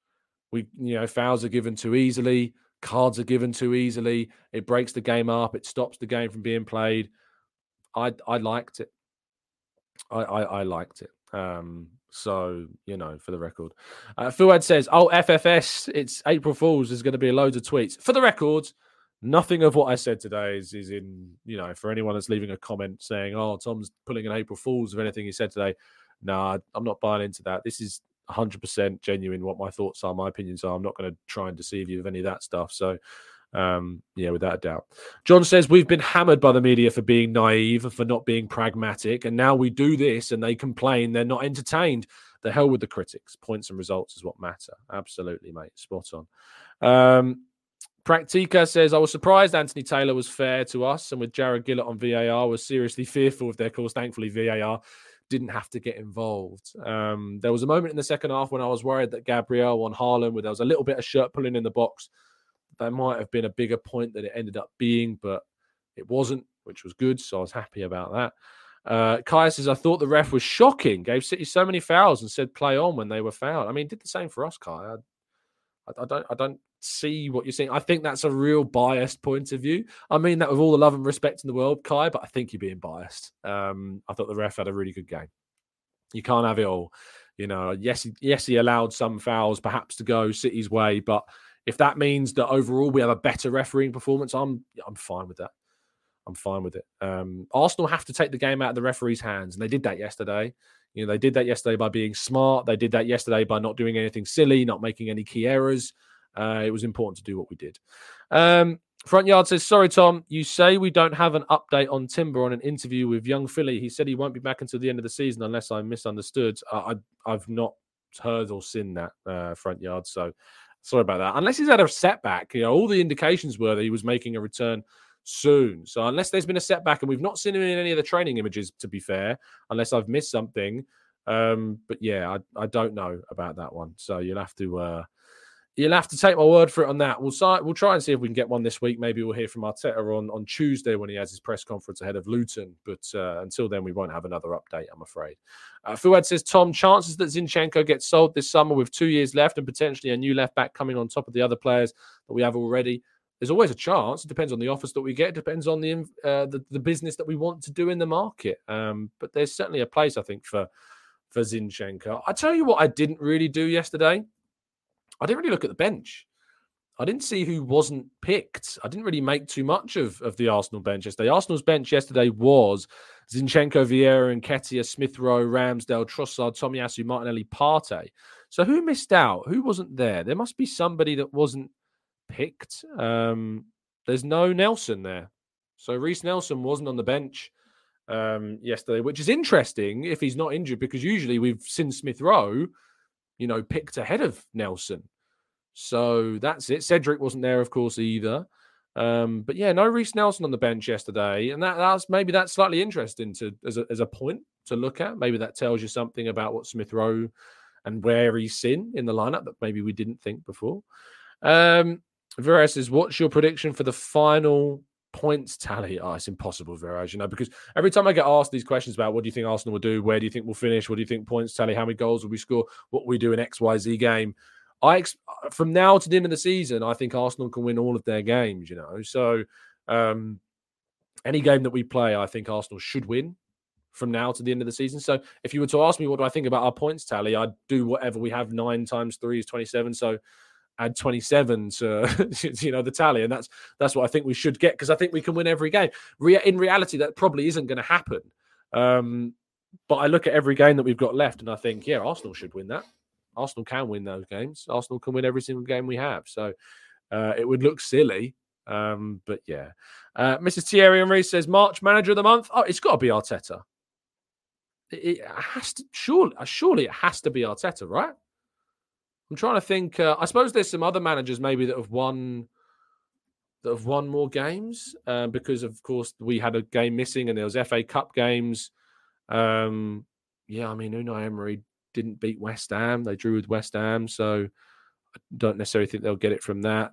Fouls are given too easily. Cards are given too easily. It breaks the game up. It stops the game from being played. I liked it. I liked it. So, for the record. Fuad says, FFS, it's April Fool's. There's going to be loads of tweets. For the record, nothing of what I said today is in, for anyone that's leaving a comment saying, Tom's pulling an April Fool's of anything he said today. No, I'm not buying into that. This is 100% genuine what my thoughts are, my opinions are. I'm not going to try and deceive you with any of that stuff. So, without a doubt. John says, we've been hammered by the media for being naive and for not being pragmatic. And now we do this and they complain they're not entertained. The hell with the critics. Points and results is what matter. Absolutely, mate. Spot on. Practica says, I was surprised Anthony Taylor was fair to us, and with Jared Gillett on VAR was seriously fearful of their calls. Thankfully, VAR didn't have to get involved. There was a moment in the second half when I was worried that Gabriel on Haaland, where there was a little bit of shirt pulling in the box, that might have been a bigger point than it ended up being, but it wasn't, which was good, so I was happy about that. Kai says, I thought the ref was shocking, gave City so many fouls and said play on when they were fouled. I mean, did the same for us, Kai. I don't see what you're saying. I think that's a real biased point of view. I mean that with all the love and respect in the world, Kai, but I think you're being biased. I thought the ref had a really good game. You can't have it all. You know, yes, he allowed some fouls perhaps to go City's way, but if that means that overall we have a better refereeing performance, I'm fine with that. I'm fine with it. Arsenal have to take the game out of the referee's hands, and they did that yesterday. You know, they did that yesterday by being smart. They did that yesterday by not doing anything silly, not making any key errors. It was important to do what we did. Front Yard says, sorry, Tom, you say we don't have an update on Timber on an interview with Young Philly. He said he won't be back until the end of the season unless I misunderstood. I've not heard or seen that, Front Yard, so sorry about that. Unless he's had a setback. You know, all the indications were that he was making a return soon. So unless there's been a setback, and we've not seen him in any of the training images, to be fair, unless I've missed something. But yeah, I don't know about that one. So you'll have to take my word for it on that. We'll try and see if we can get one this week. Maybe we'll hear from Arteta on Tuesday when he has his press conference ahead of Luton. But until then, we won't have another update, I'm afraid. Fuad says, Tom, chances that Zinchenko gets sold this summer with 2 years left and potentially a new left back coming on top of the other players that we have already. There's always a chance. It depends on the offers that we get. It depends on the business that we want to do in the market. But there's certainly a place, I think, for Zinchenko. I tell you what I didn't really do yesterday. I didn't really look at the bench. I didn't see who wasn't picked. I didn't really make too much of the Arsenal bench yesterday. Arsenal's bench yesterday was Zinchenko, Vieira, Nketiah, Smith Rowe, Ramsdale, Trossard, Tomiyasu, Martinelli, Partey. So who missed out? Who wasn't there? There must be somebody that wasn't picked. There's no Nelson there. So Reece Nelson wasn't on the bench yesterday, which is interesting if he's not injured, because usually we've seen Smith Rowe, picked ahead of Nelson. So that's it. Cedric wasn't there, of course, either. But yeah, no Reece Nelson on the bench yesterday. And that's slightly interesting as a point to look at. Maybe that tells you something about what Smith Rowe and where he's in the lineup that maybe we didn't think before. Vera says, what's your prediction for the final points tally? Oh, it's impossible, Vera, because every time I get asked these questions about what do you think Arsenal will do, where do you think we'll finish, what do you think points tally, how many goals will we score, what we do in XYZ game, from now to the end of the season, I think Arsenal can win all of their games, So any game that we play, I think Arsenal should win from now to the end of the season. So if you were to ask me what do I think about our points tally, I'd do whatever we have. 9 times 3 is 27. So add 27 to the tally, and that's what I think we should get, because I think we can win every game. In reality, that probably isn't going to happen. But I look at every game that we've got left, and I think, yeah, Arsenal should win that. Arsenal can win those games. Arsenal can win every single game we have. So it would look silly, but yeah. Mrs. Thierry Henry says, March Manager of the Month. Oh, it's got to be Arteta. It has to. Surely it has to be Arteta, right? I'm trying to think. I suppose there's some other managers maybe that have won more games because, of course, we had a game missing and there was FA Cup games. Yeah, I mean, Unai Emery didn't beat West Ham. They drew with West Ham, so I don't necessarily think they'll get it from that.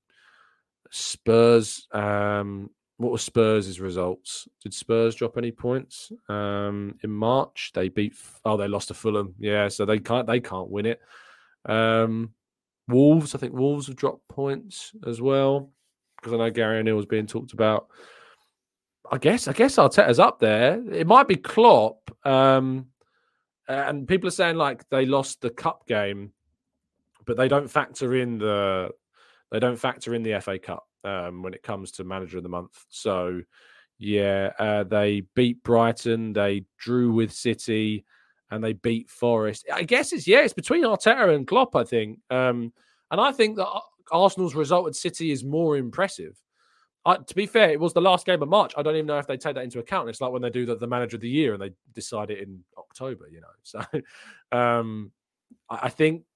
Spurs. What was Spurs' results? Did Spurs drop any points in March? They lost to Fulham. Yeah, so they can't win it. Wolves, I think Wolves have dropped points as well, because I know Gary O'Neill was being talked about. I guess Arteta's up there. It might be Klopp, and people are saying like they lost the cup game, but they don't factor in the FA Cup when it comes to Manager of the Month. So yeah, they beat Brighton, they drew with City, and they beat Forest. I guess it's between Arteta and Klopp, I think. And I think that Arsenal's result at City is more impressive. To be fair, it was the last game of March. I don't even know if they take that into account. It's like when they do the Manager of the Year and they decide it in October, So I think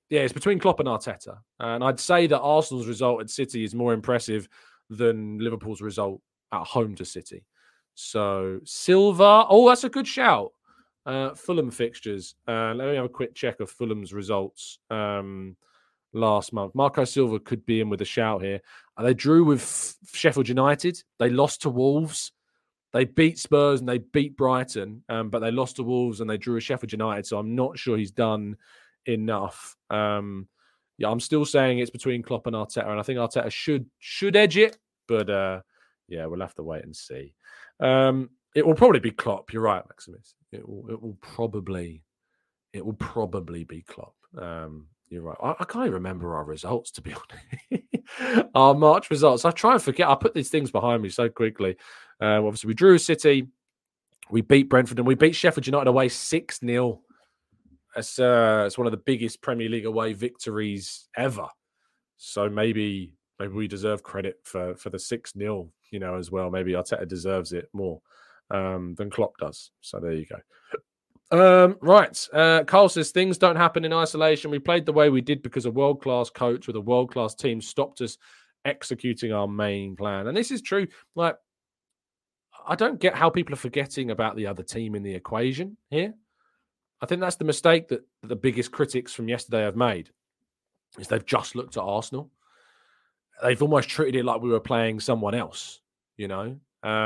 Yeah, it's between Klopp and Arteta. And I'd say that Arsenal's result at City is more impressive than Liverpool's result at home to City. So Silva, that's a good shout. Fulham fixtures. Let me have a quick check of Fulham's results last month. Marco Silva could be in with a shout here. They drew with Sheffield United. They lost to Wolves. They beat Spurs and they beat Brighton, but they lost to Wolves and they drew with Sheffield United. So I'm not sure he's done enough. I'm still saying it's between Klopp and Arteta, and I think Arteta should edge it, but we'll have to wait and see. It will probably be Klopp. You're right, Maximus. It will probably be Klopp. You're right. I can't even remember our results, to be honest. Our March results. I try and forget. I put these things behind me so quickly. Obviously, we drew City, we beat Brentford, and we beat Sheffield United away 6-0. It's one of the biggest Premier League away victories ever. So maybe we deserve credit for the 6-0, as well. Maybe Arteta deserves it more than Klopp does. So there you go. Right. Carl says, things don't happen in isolation. We played the way we did because a world-class coach with a world-class team stopped us executing our main plan. And this is true. Like, I don't get how people are forgetting about the other team in the equation here. I think that's the mistake that the biggest critics from yesterday have made, is they've just looked at Arsenal. They've almost treated it like we were playing someone else, and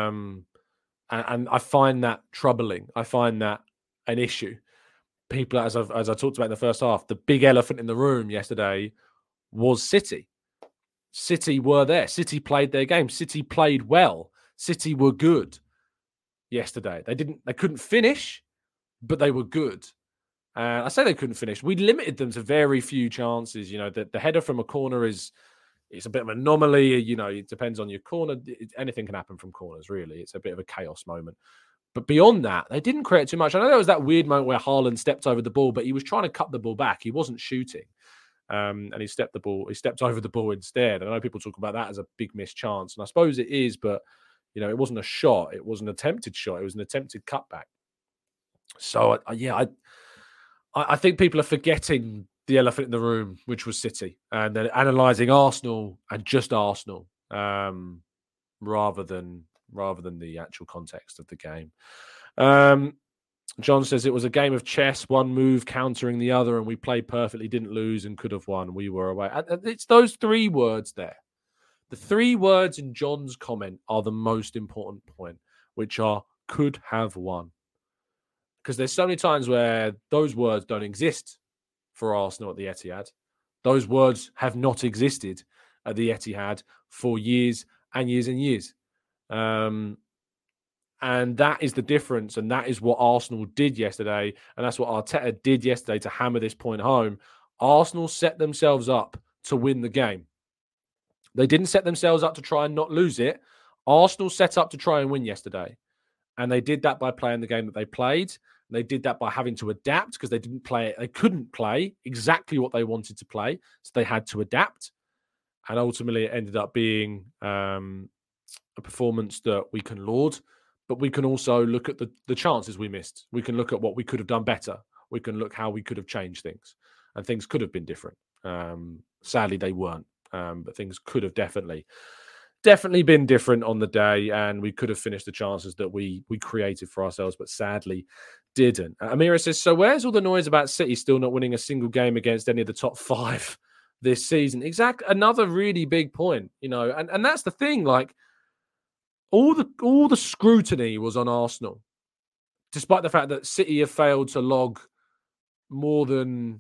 I find that troubling. I find that an issue. People, as I talked about in the first half, the big elephant in the room yesterday was City. City were there. City played their game. City played well. City were good yesterday. They couldn't finish, but they were good. I say they couldn't finish. We limited them to very few chances. The header from a corner it's a bit of an anomaly. It depends on your corner. Anything can happen from corners, really. It's a bit of a chaos moment. But beyond that, they didn't create too much. I know there was that weird moment where Haaland stepped over the ball, but he was trying to cut the ball back. He wasn't shooting. And he stepped over the ball instead. I know people talk about that as a big missed chance. And I suppose it is, but it wasn't a shot. It was an attempted shot. It was an attempted cutback. So, I think people are forgetting the elephant in the room, which was City, and then analysing Arsenal and just Arsenal rather than the actual context of the game. John says it was a game of chess, one move countering the other, and we played perfectly, didn't lose, and could have won. We were away. It's those three words there. The three words in John's comment are the most important point, which are could have won. Because there's so many times where those words don't exist for Arsenal at the Etihad. Those words have not existed at the Etihad for years and years and years. And that is the difference. And that is what Arsenal did yesterday. And that's what Arteta did yesterday to hammer this point home. Arsenal set themselves up to win the game. They didn't set themselves up to try and not lose it. Arsenal set up to try and win yesterday. And they did that by playing the game that they played. They did that by having to adapt because they couldn't play exactly what they wanted to play. So they had to adapt. And ultimately it ended up being a performance that we can laud, but we can also look at the chances we missed. We can look at what we could have done better. We can look how we could have changed things. And things could have been different. Sadly, they weren't. But things could have definitely been different on the day, and we could have finished the chances that we created for ourselves, but sadly didn't. Amira says, so where's all the noise about City still not winning a single game against any of the top five this season? Exactly. Another really big point, and that's the thing, like all the scrutiny was on Arsenal, despite the fact that City have failed to log more than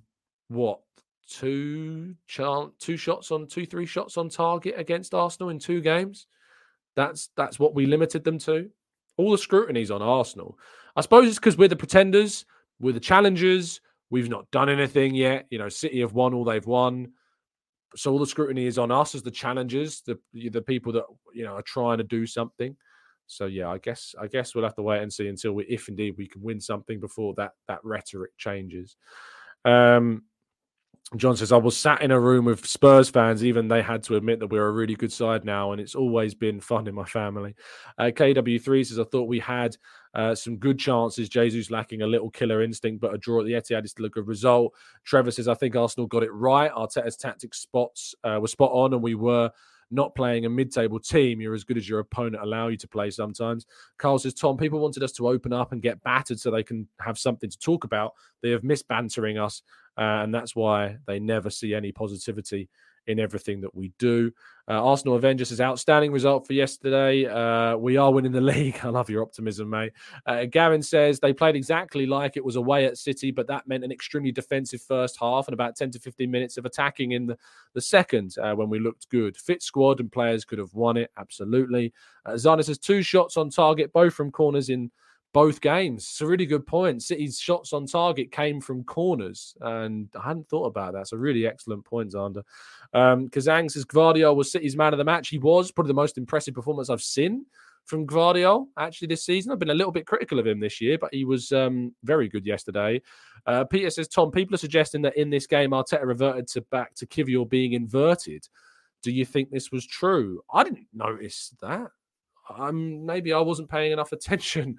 three shots on target against Arsenal in 2 games. That's what we limited them to. All the scrutiny's on Arsenal. I suppose it's because we're the pretenders, we're the challengers. We've not done anything yet. City have won all they've won. So all the scrutiny is on us as the challengers, the people that are trying to do something. So yeah, I guess we'll have to wait and see until if indeed we can win something before that rhetoric changes. John says, I was sat in a room with Spurs fans, even they had to admit that we're a really good side now, and it's always been fun in my family. KW3 says, I thought we had some good chances. Jesus lacking a little killer instinct, but a draw at the Etihad is still a good result. Trevor says, I think Arsenal got it right. Arteta's tactics were spot on, and we were not playing a mid-table team. You're as good as your opponent allow you to play sometimes. Carl says, Tom, people wanted us to open up and get battered so they can have something to talk about. They have missed bantering us, and that's why they never see any positivity in everything that we do. Arsenal Avengers is outstanding result for yesterday. We are winning the league. I love your optimism, mate. Gavin says they played exactly like it was away at City, but that meant an extremely defensive first half and about 10 to 15 minutes of attacking in the second when we looked good. Fit squad and players could have won it, absolutely. Zana says 2 shots on target, both from corners in both games. It's a really good point. City's shots on target came from corners, and I hadn't thought about that. It's a really excellent point, Zander. Kazang says Gvardiol was City's man of the match. He was probably the most impressive performance I've seen from Gvardiol actually this season. I've been a little bit critical of him this year, but he was very good yesterday. Peter says, Tom, people are suggesting that in this game Arteta reverted back to Kivior being inverted. Do you think this was true? I didn't notice that. Maybe I wasn't paying enough attention.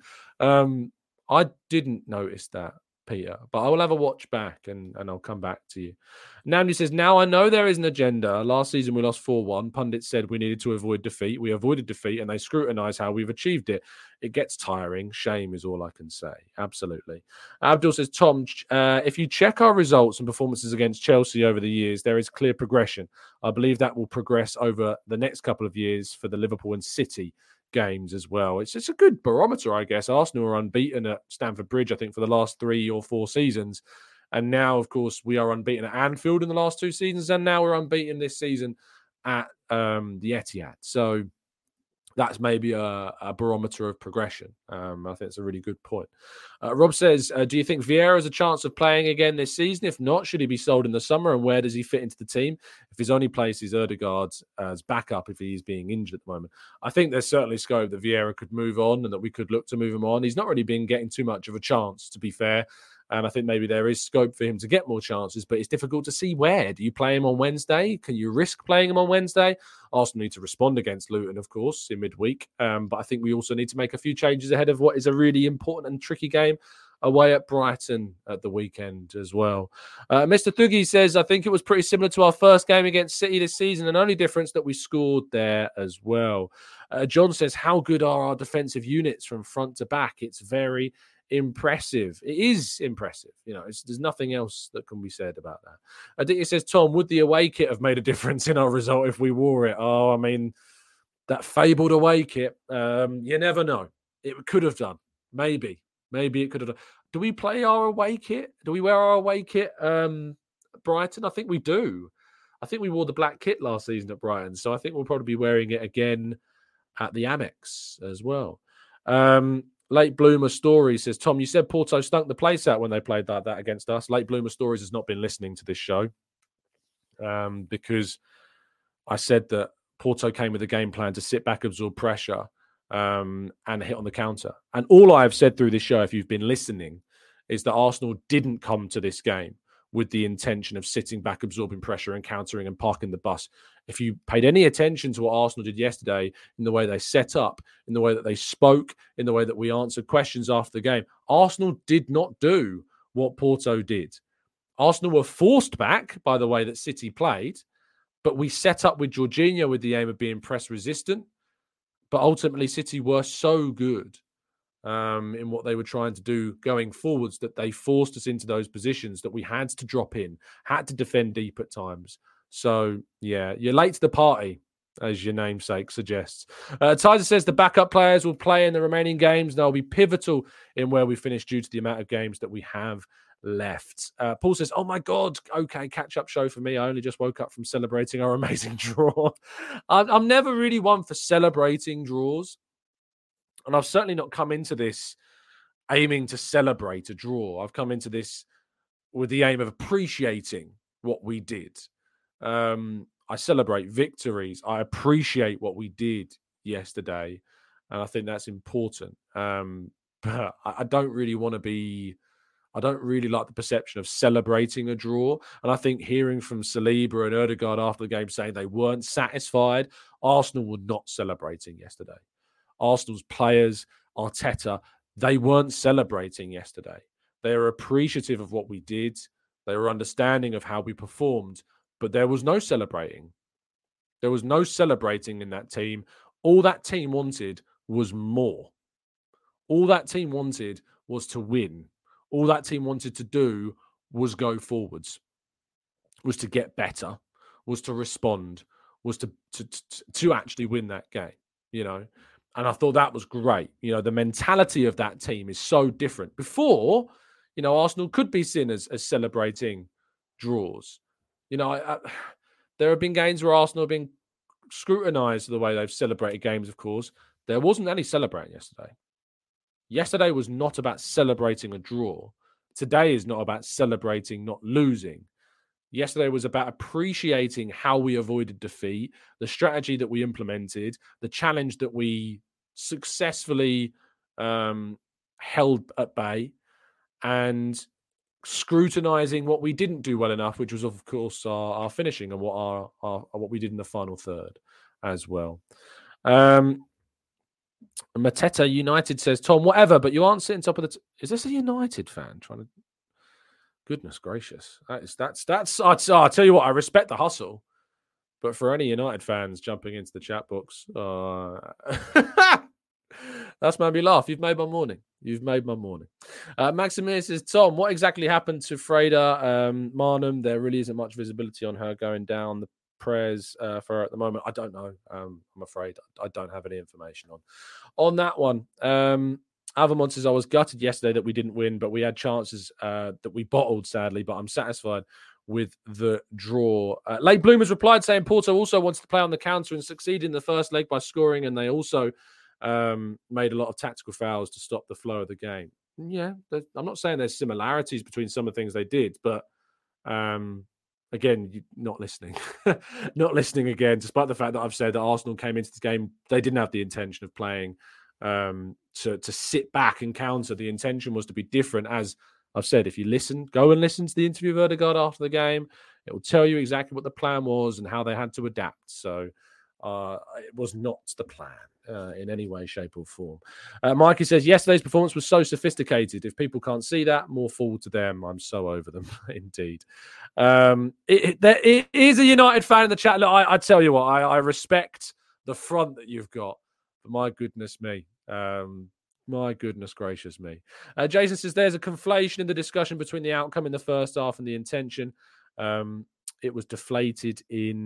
I didn't notice that, Peter, but I will have a watch back and I'll come back to you. Namdi says, now I know there is an agenda. Last season we lost 4-1. Pundits said we needed to avoid defeat. We avoided defeat and they scrutinise how we've achieved it. It gets tiring. Shame is all I can say. Absolutely. Abdul says, Tom, if you check our results and performances against Chelsea over the years, there is clear progression. I believe that will progress over the next couple of years for the Liverpool and City games as well. It's a good barometer, I guess. Arsenal are unbeaten at Stamford Bridge, I think, for the last 3 or 4 seasons. And now, of course, we are unbeaten at Anfield in the last 2 seasons. And now we're unbeaten this season at the Etihad. So that's maybe a barometer of progression. I think it's a really good point. Rob says, do you think Vieira has a chance of playing again this season? If not, should he be sold in the summer? And where does he fit into the team? If his only place is Ødegaard as backup, if he's being injured at the moment. I think there's certainly scope that Vieira could move on and that we could look to move him on. He's not really been getting too much of a chance, to be fair. And I think maybe there is scope for him to get more chances, but it's difficult to see where. Do you play him on Wednesday? Can you risk playing him on Wednesday? Arsenal need to respond against Luton, of course, in midweek. But I think we also need to make a few changes ahead of what is a really important and tricky game away at Brighton at the weekend as well. Mr. Thugi says, I think it was pretty similar to our first game against City this season, and only difference that we scored there as well. John says, how good are our defensive units from front to back? It's very impressive. It is impressive. You know, there's nothing else that can be said about that. Aditya says, Tom, would the away kit have made a difference in our result if we wore it? Oh, I mean, that fabled away kit, you never know. It could have done. Maybe it could have done. Do we play our away kit? Do we wear our away kit Brighton? I think we do. I think we wore the black kit last season at Brighton, so I think we'll probably be wearing it again at the Amex as well. Late Bloomer Stories says, Tom, you said Porto stunk the place out when they played like that against us. Late Bloomer Stories has not been listening to this show because I said that Porto came with a game plan to sit back, absorb pressure, and hit on the counter. And all I've said through this show, if you've been listening, is that Arsenal didn't come to this game with the intention of sitting back, absorbing pressure and countering and parking the bus. If you paid any attention to what Arsenal did yesterday, in the way they set up, in the way that they spoke, in the way that we answered questions after the game, Arsenal did not do what Porto did. Arsenal were forced back by the way that City played, but we set up with Jorginho with the aim of being press resistant. But ultimately, City were so good in what they were trying to do going forwards that they forced us into those positions that we had to drop in, had to defend deep at times. So, yeah, you're late to the party, as your namesake suggests. Tizer says the backup players will play in the remaining games. They'll be pivotal in where we finish due to the amount of games that we have left. Paul says, oh my God, okay, catch-up show for me. I only just woke up from celebrating our amazing draw. I'm never really one for celebrating draws. And I've certainly not come into this aiming to celebrate a draw. I've come into this with the aim of appreciating what we did. I celebrate victories. I appreciate what we did yesterday. And I think that's important. But I don't really want to be I don't really like the perception of celebrating a draw. And I think hearing from Saliba and Ødegaard after the game saying they weren't satisfied, Arsenal were not celebrating yesterday. Arsenal's players, Arteta, they weren't celebrating yesterday. They were appreciative of what we did. They were understanding of how we performed, but there was no celebrating. There was no celebrating in that team. All that team wanted was more. All that team wanted was to win. All that team wanted to do was go forwards, was to get better, was to respond, was to actually win that game, you know. And I thought that was great. You know, the mentality of that team is so different. Before, you know, Arsenal could be seen as celebrating draws. You know, there have been games where Arsenal have been scrutinised for the way they've celebrated games, of course. There wasn't any celebrating yesterday. Yesterday was not about celebrating a draw. Today is not about celebrating not losing. Yesterday was about appreciating how we avoided defeat, the strategy that we implemented, the challenge that we successfully held at bay, and scrutinising what we didn't do well enough, which was, of course, our finishing and what we did in the final third as well. Mateta United says, Tom, whatever, but you aren't sitting top of the... Is this a United fan trying to... Goodness gracious. That's. I'll tell you what, I respect the hustle. But for any United fans jumping into the chat box, that's made me laugh. You've made my morning. Maximilian says, Tom, what exactly happened to Freda Marnham? There really isn't much visibility on her going down. The prayers for her at the moment. I don't know. I'm afraid I don't have any information on that one. Avamon says, I was gutted yesterday that we didn't win, but we had chances that we bottled, sadly, but I'm satisfied with the draw. Late Bloomers replied saying Porto also wants to play on the counter and succeed in the first leg by scoring, and they also made a lot of tactical fouls to stop the flow of the game. Yeah, I'm not saying there's similarities between some of the things they did, but again, not listening. Not listening again, despite the fact that I've said that Arsenal came into the game, they didn't have the intention of playing to sit back and counter. The intention was to be different. As I've said, if you go and listen to the interview of Ødegaard after the game, it will tell you exactly what the plan was and how they had to adapt. So it was not the plan in any way, shape or form. Mikey says, yesterday's performance was so sophisticated. If people can't see that, more fool to them. I'm so over them, indeed. There is a United fan in the chat. Look, I tell you what, I respect the front that you've got. But my goodness me. My goodness gracious me. Jason says there's a conflation in the discussion between the outcome in the first half and the intention. It was deflated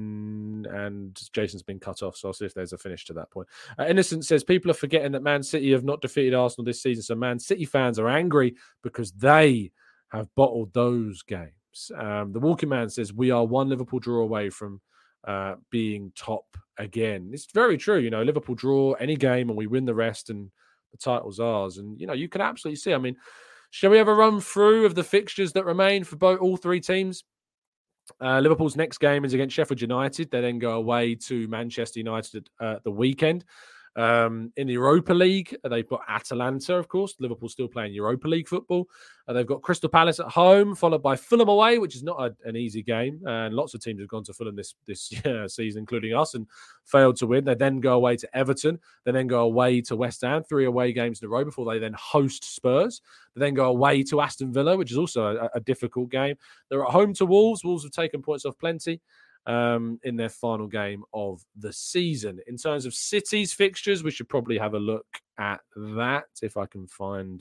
and Jason's been cut off, so I'll see if there's a finish to that point. Innocent says people are forgetting that Man City have not defeated Arsenal this season, so Man City fans are angry because they have bottled those games. The Walking Man says we are one Liverpool draw away from being top again. It's very true. You know, Liverpool draw any game and we win the rest and the title's ours. And, you know, you can absolutely see. I mean, shall we have a run through of the fixtures that remain for all three teams? Liverpool's next game is against Sheffield United. They then go away to Manchester United at the weekend. In the Europa League, they've got Atalanta, of course. Liverpool still playing Europa League football. They've got Crystal Palace at home, followed by Fulham away, which is not an easy game. And lots of teams have gone to Fulham this season, including us, and failed to win. They then go away to Everton. They then go away to West Ham, 3 away games in a row before they then host Spurs. They then go away to Aston Villa, which is also a difficult game. They're at home to Wolves. Wolves have taken points off plenty in their final game of the season. In terms of City's fixtures, we should probably have a look at that if I can find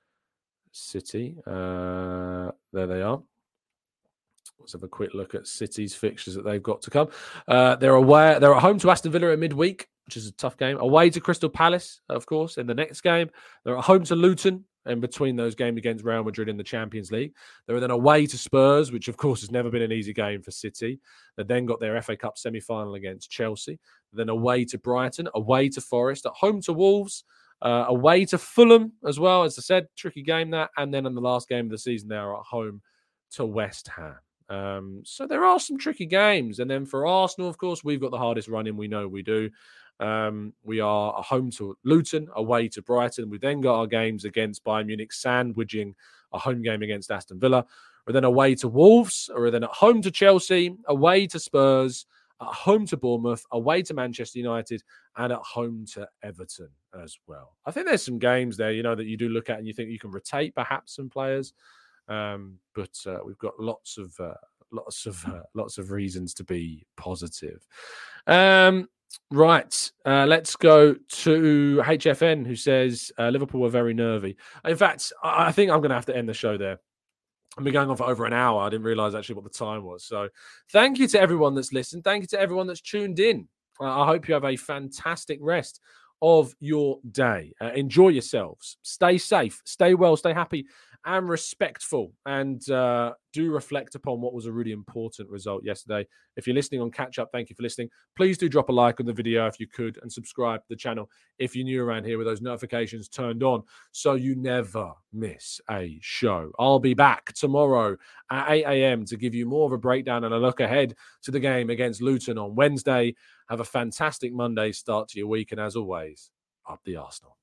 City. There they are. Let's have a quick look at City's fixtures that they've got to come. They're at home to Aston Villa at midweek, which is a tough game. Away to Crystal Palace, of course, in the next game. They're at home to Luton, and between those games against Real Madrid in the Champions League. They're then away to Spurs, which, of course, has never been an easy game for City. They then got their FA Cup semi-final against Chelsea. Then away to Brighton, away to Forest, at home to Wolves, away to Fulham as well. As I said, tricky game that. And then in the last game of the season, they're at home to West Ham. So there are some tricky games. And then for Arsenal, of course, we've got the hardest run in. We know we do. We are home to Luton, away to Brighton. We then got our games against Bayern Munich, sandwiching a home game against Aston Villa. We're then away to Wolves, or then at home to Chelsea, away to Spurs, at home to Bournemouth, away to Manchester United, and at home to Everton as well. I think there's some games there, that you do look at and you think you can rotate perhaps some players, but we've got lots of reasons to be positive. Right, let's go to HFN, who says Liverpool were very nervy. In fact, I think I'm going to have to end the show there. I've been going on for over an hour. I didn't realize actually what the time was. So thank you to everyone that's listened. Thank you to everyone that's tuned in. I hope you have a fantastic rest of your day. Enjoy yourselves. Stay safe, stay well, stay happy and respectful. And do reflect upon what was a really important result yesterday. If you're listening on catch up, thank you for listening. Please do drop a like on the video if you could, and subscribe to the channel if you're new around here with those notifications turned on so you never miss a show. I'll be back tomorrow at 8 a.m. to give you more of a breakdown and a look ahead to the game against Luton on Wednesday. Have a fantastic Monday start to your week. And as always, up the Arsenal.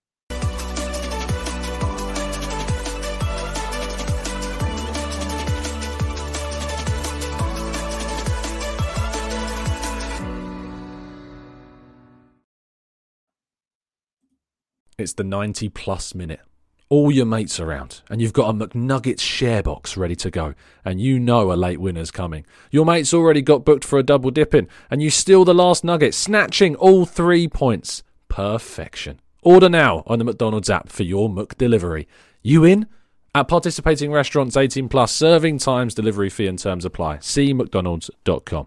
It's the 90-plus minute. All your mates around, and you've got a McNuggets share box ready to go, and you know a late winner's coming. Your mate's already got booked for a double dip-in, and you steal the last nugget, snatching all 3 points. Perfection. Order now on the McDonald's app for your McDelivery. You in? At participating restaurants, 18+, serving times, delivery fee and terms apply. See mcdonalds.com.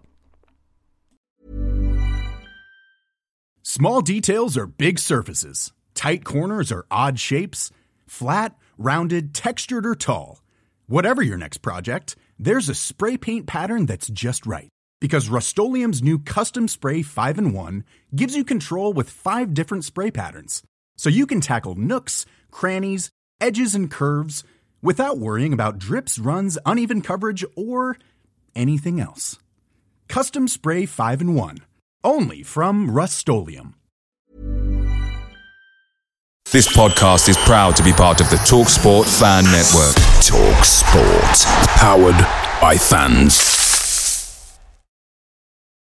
Small details are big surfaces. Tight corners or odd shapes. Flat, rounded, textured, or tall. Whatever your next project, there's a spray paint pattern that's just right. Because Rust-Oleum's new Custom Spray 5-in-1 gives you control with 5 different spray patterns. So you can tackle nooks, crannies, edges, and curves without worrying about drips, runs, uneven coverage, or anything else. Custom Spray 5-in-1. Only from Rust-Oleum. This podcast is proud to be part of the TalkSport Fan Network. TalkSport. Powered by fans.